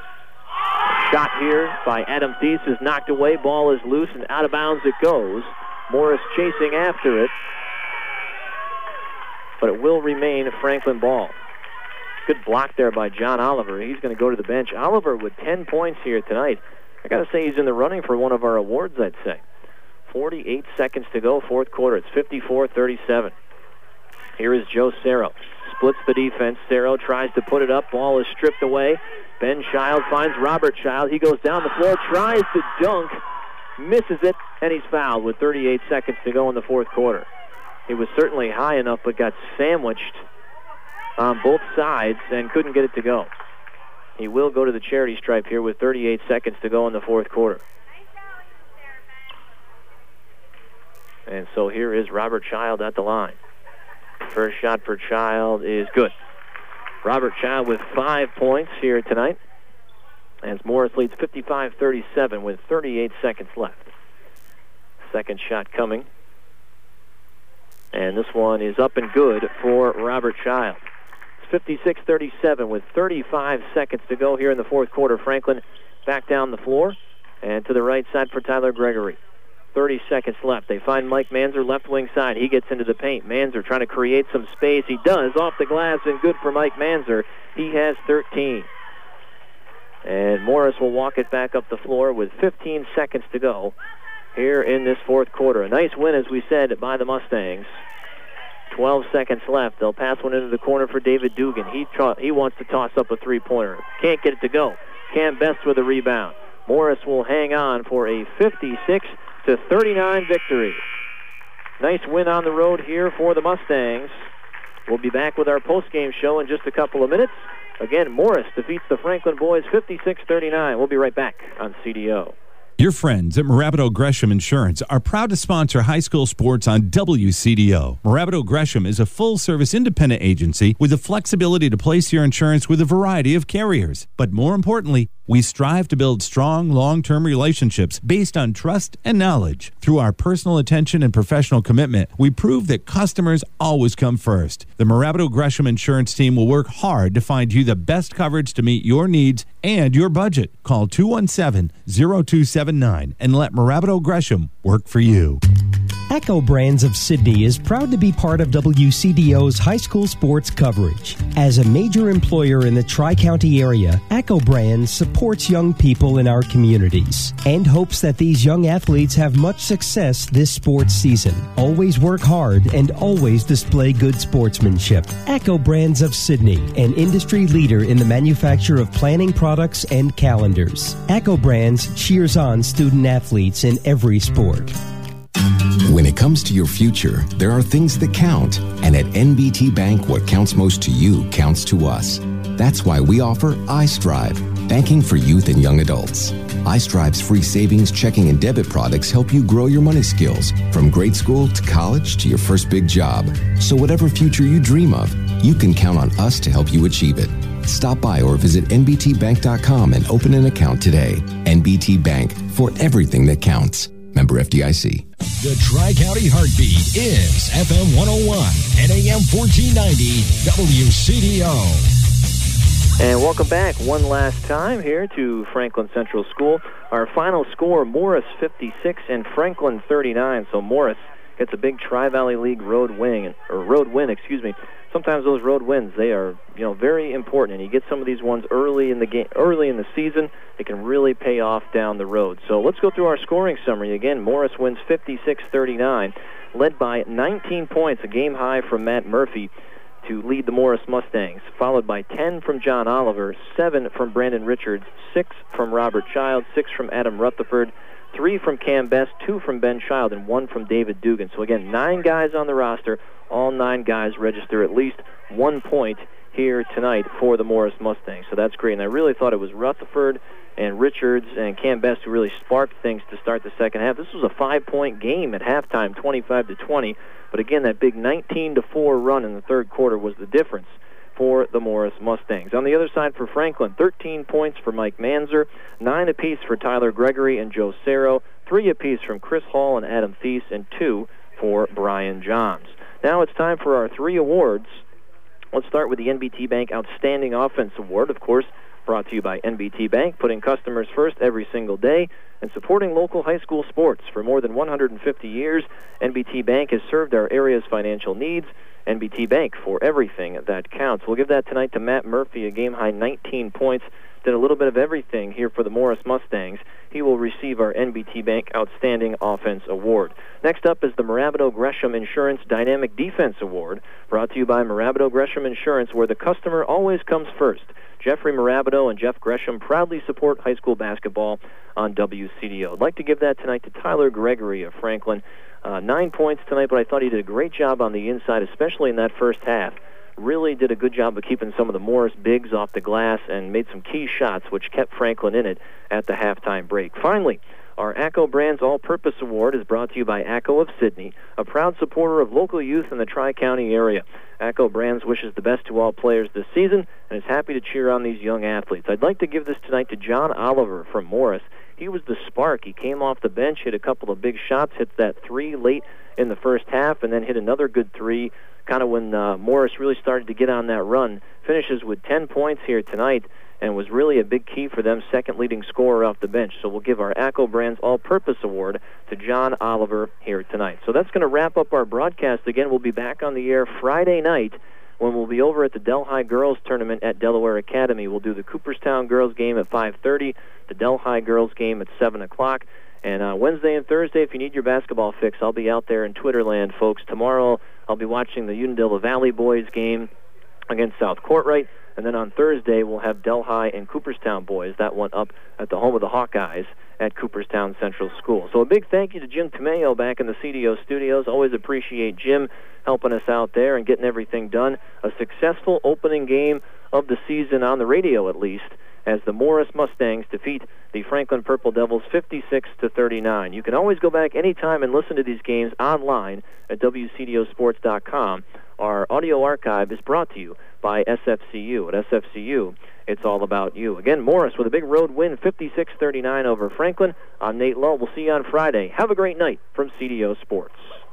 Shot here by Adam Thies is knocked away. Ball is loose and out of bounds it goes. Morris chasing after it, but it will remain a Franklin ball. Good block there by John Oliver. He's going to go to the bench. Oliver with ten points here tonight. I got to say he's in the running for one of our awards, I'd say. forty-eight seconds to go, fourth quarter. It's fifty-four thirty-seven. Here is Joe Cerro. Splits the defense. Cerro tries to put it up. Ball is stripped away. Ben Child finds Robert Child. He goes down the floor, tries to dunk, misses it, and he's fouled with thirty-eight seconds to go in the fourth quarter. He was certainly high enough, but got sandwiched on both sides and couldn't get it to go. He will go to the charity stripe here with thirty-eight seconds to go in the fourth quarter. And so here is Robert Child at the line. First shot for Child is good. Robert Child with five points here tonight as Morris leads fifty-five thirty-seven with thirty-eight seconds left. Second shot coming. And this one is up and good for Robert Child. It's fifty-six thirty-seven with thirty-five seconds to go here in the fourth quarter. Franklin back down the floor and to the right side for Tyler Gregory. thirty seconds left. They find Mike Manzer left wing side. He gets into the paint. Manzer trying to create some space. He does off the glass and good for Mike Manzer. He has thirteen. And Morris will walk it back up the floor with fifteen seconds to go here in this fourth quarter. A nice win, as we said, by the Mustangs. twelve seconds left. They'll pass one into the corner for David Dugan. He tra- he wants to toss up a three-pointer. Can't get it to go. Cam Best with a rebound. Morris will hang on for a fifty-six to thirty-nine victory. Nice win on the road here for the Mustangs. We'll be back with our post-game show in just a couple of minutes. Again, Morris defeats the Franklin boys fifty-six thirty-nine. We'll be right back on C D O. Your friends at Marabito Gresham Insurance are proud to sponsor high school sports on W C D O. Marabito Gresham is a full-service independent agency with the flexibility to place your insurance with a variety of carriers. But more importantly, We strive to build strong, long-term relationships based on trust and knowledge. Through our personal attention and professional commitment, we prove that customers always come first. The Morabito Gresham Insurance Team will work hard to find you the best coverage to meet your needs and your budget. Call two one seven, zero two seven nine and let Morabito Gresham work for you. Echo Brands of Sydney is proud to be part of W C D O's high school sports coverage. As a major employer in the Tri-County area, Echo Brands supports young people in our communities and hopes that these young athletes have much success this sports season. Always work hard and always display good sportsmanship. Echo Brands of Sydney, an industry leader in the manufacture of planning products and calendars. Echo Brands cheers on student athletes in every sport. When it comes to your future, there are things that count. And at N B T Bank, what counts most to you counts to us. That's why we offer iStrive, banking for youth and young adults. iStrive's free savings, checking, and debit products help you grow your money skills from grade school to college to your first big job. So whatever future you dream of, you can count on us to help you achieve it. Stop by or visit N B T bank dot com and open an account today. N B T Bank, for everything that counts. Member F D I C. The Tri-County Heartbeat is F M one oh one and A M fourteen ninety W C D O. And welcome back one last time here to Franklin Central School. Our final score, Morris fifty-six and Franklin thirty-nine. So Morris gets a big Tri-Valley League road win, or road win, excuse me. Sometimes those road wins, they are, you know, very important. And you get some of these ones early in the game, early in the season, it can really pay off down the road. So let's go through our scoring summary again. Morris wins fifty-six thirty-nine, led by nineteen points, a game high from Matt Murphy to lead the Morris Mustangs, followed by ten from John Oliver, seven from Brandon Richards, six from Robert Child, six from Adam Rutherford, three from Cam Best, two from Ben Child, and one from David Dugan. So again, nine guys on the roster. All nine guys register at least one point here tonight for the Morris Mustangs. So that's great. And I really thought it was Rutherford and Richards and Cam Best who really sparked things to start the second half. This was a five-point game at halftime, twenty-five to twenty. But again, that big nineteen to four run in the third quarter was the difference for the Morris Mustangs. On the other side for Franklin, thirteen points for Mike Manzer, nine apiece for Tyler Gregory and Joe Cerro, three apiece from Chris Hall and Adam Thies, and two for Brian Johns. Now it's time for our three awards. Let's start with the N B T Bank Outstanding Offense Award, of course, brought to you by N B T Bank, putting customers first every single day and supporting local high school sports. For more than one hundred fifty years, N B T Bank has served our area's financial needs. N B T Bank, for everything that counts. We'll give that tonight to Matt Murphy, a game-high nineteen points. Did a little bit of everything here for the Morris Mustangs. He will receive our N B T Bank Outstanding Offense Award. Next up is the Morabito Gresham Insurance Dynamic Defense Award, brought to you by Morabito Gresham Insurance, where the customer always comes first. Jeffrey Morabito and Jeff Gresham proudly support high school basketball on W C D O. I'd like to give that tonight to Tyler Gregory of Franklin. Uh, nine points tonight, but I thought he did a great job on the inside, especially in that first half. Really did a good job of keeping some of the Morris bigs off the glass and made some key shots, which kept Franklin in it at the halftime break. Finally, our ACCO Brands All-Purpose Award is brought to you by ACCO of Sydney, a proud supporter of local youth in the Tri-County area. ACCO Brands wishes the best to all players this season and is happy to cheer on these young athletes. I'd like to give this tonight to John Oliver from Morris. He was the spark. He came off the bench, hit a couple of big shots, hit that three late in the first half, and then hit another good three kind of when uh, Morris really started to get on that run. Finishes with ten points here tonight and was really a big key for them, second leading scorer off the bench. So we'll give our ACCO Brands All-Purpose Award to John Oliver here tonight. So that's going to wrap up our broadcast. Again, we'll be back on the air Friday night when we'll be over at the Delhi Girls Tournament at Delaware Academy. We'll do the Cooperstown Girls game at five thirty, the Delhi Girls game at seven o'clock. And uh, Wednesday and Thursday, if you need your basketball fix, I'll be out there in Twitterland, folks. Tomorrow, I'll be watching the Unadilla Valley boys game against South Courtright. And then on Thursday, we'll have Delhi and Cooperstown boys. That one up at the home of the Hawkeyes at Cooperstown Central School. So a big thank you to Jim Tomeo back in the C D O studios. Always appreciate Jim helping us out there and getting everything done. A successful opening game of the season on the radio, at least, as the Morris Mustangs defeat the Franklin Purple Devils fifty-six to thirty-nine. You can always go back anytime and listen to these games online at W C D O sports dot com. Our audio archive is brought to you by S F C U. At S F C U, it's all about you. Again, Morris with a big road win, fifty-six thirty-nine over Franklin. I'm Nate Lowe. We'll see you on Friday. Have a great night from C D O Sports.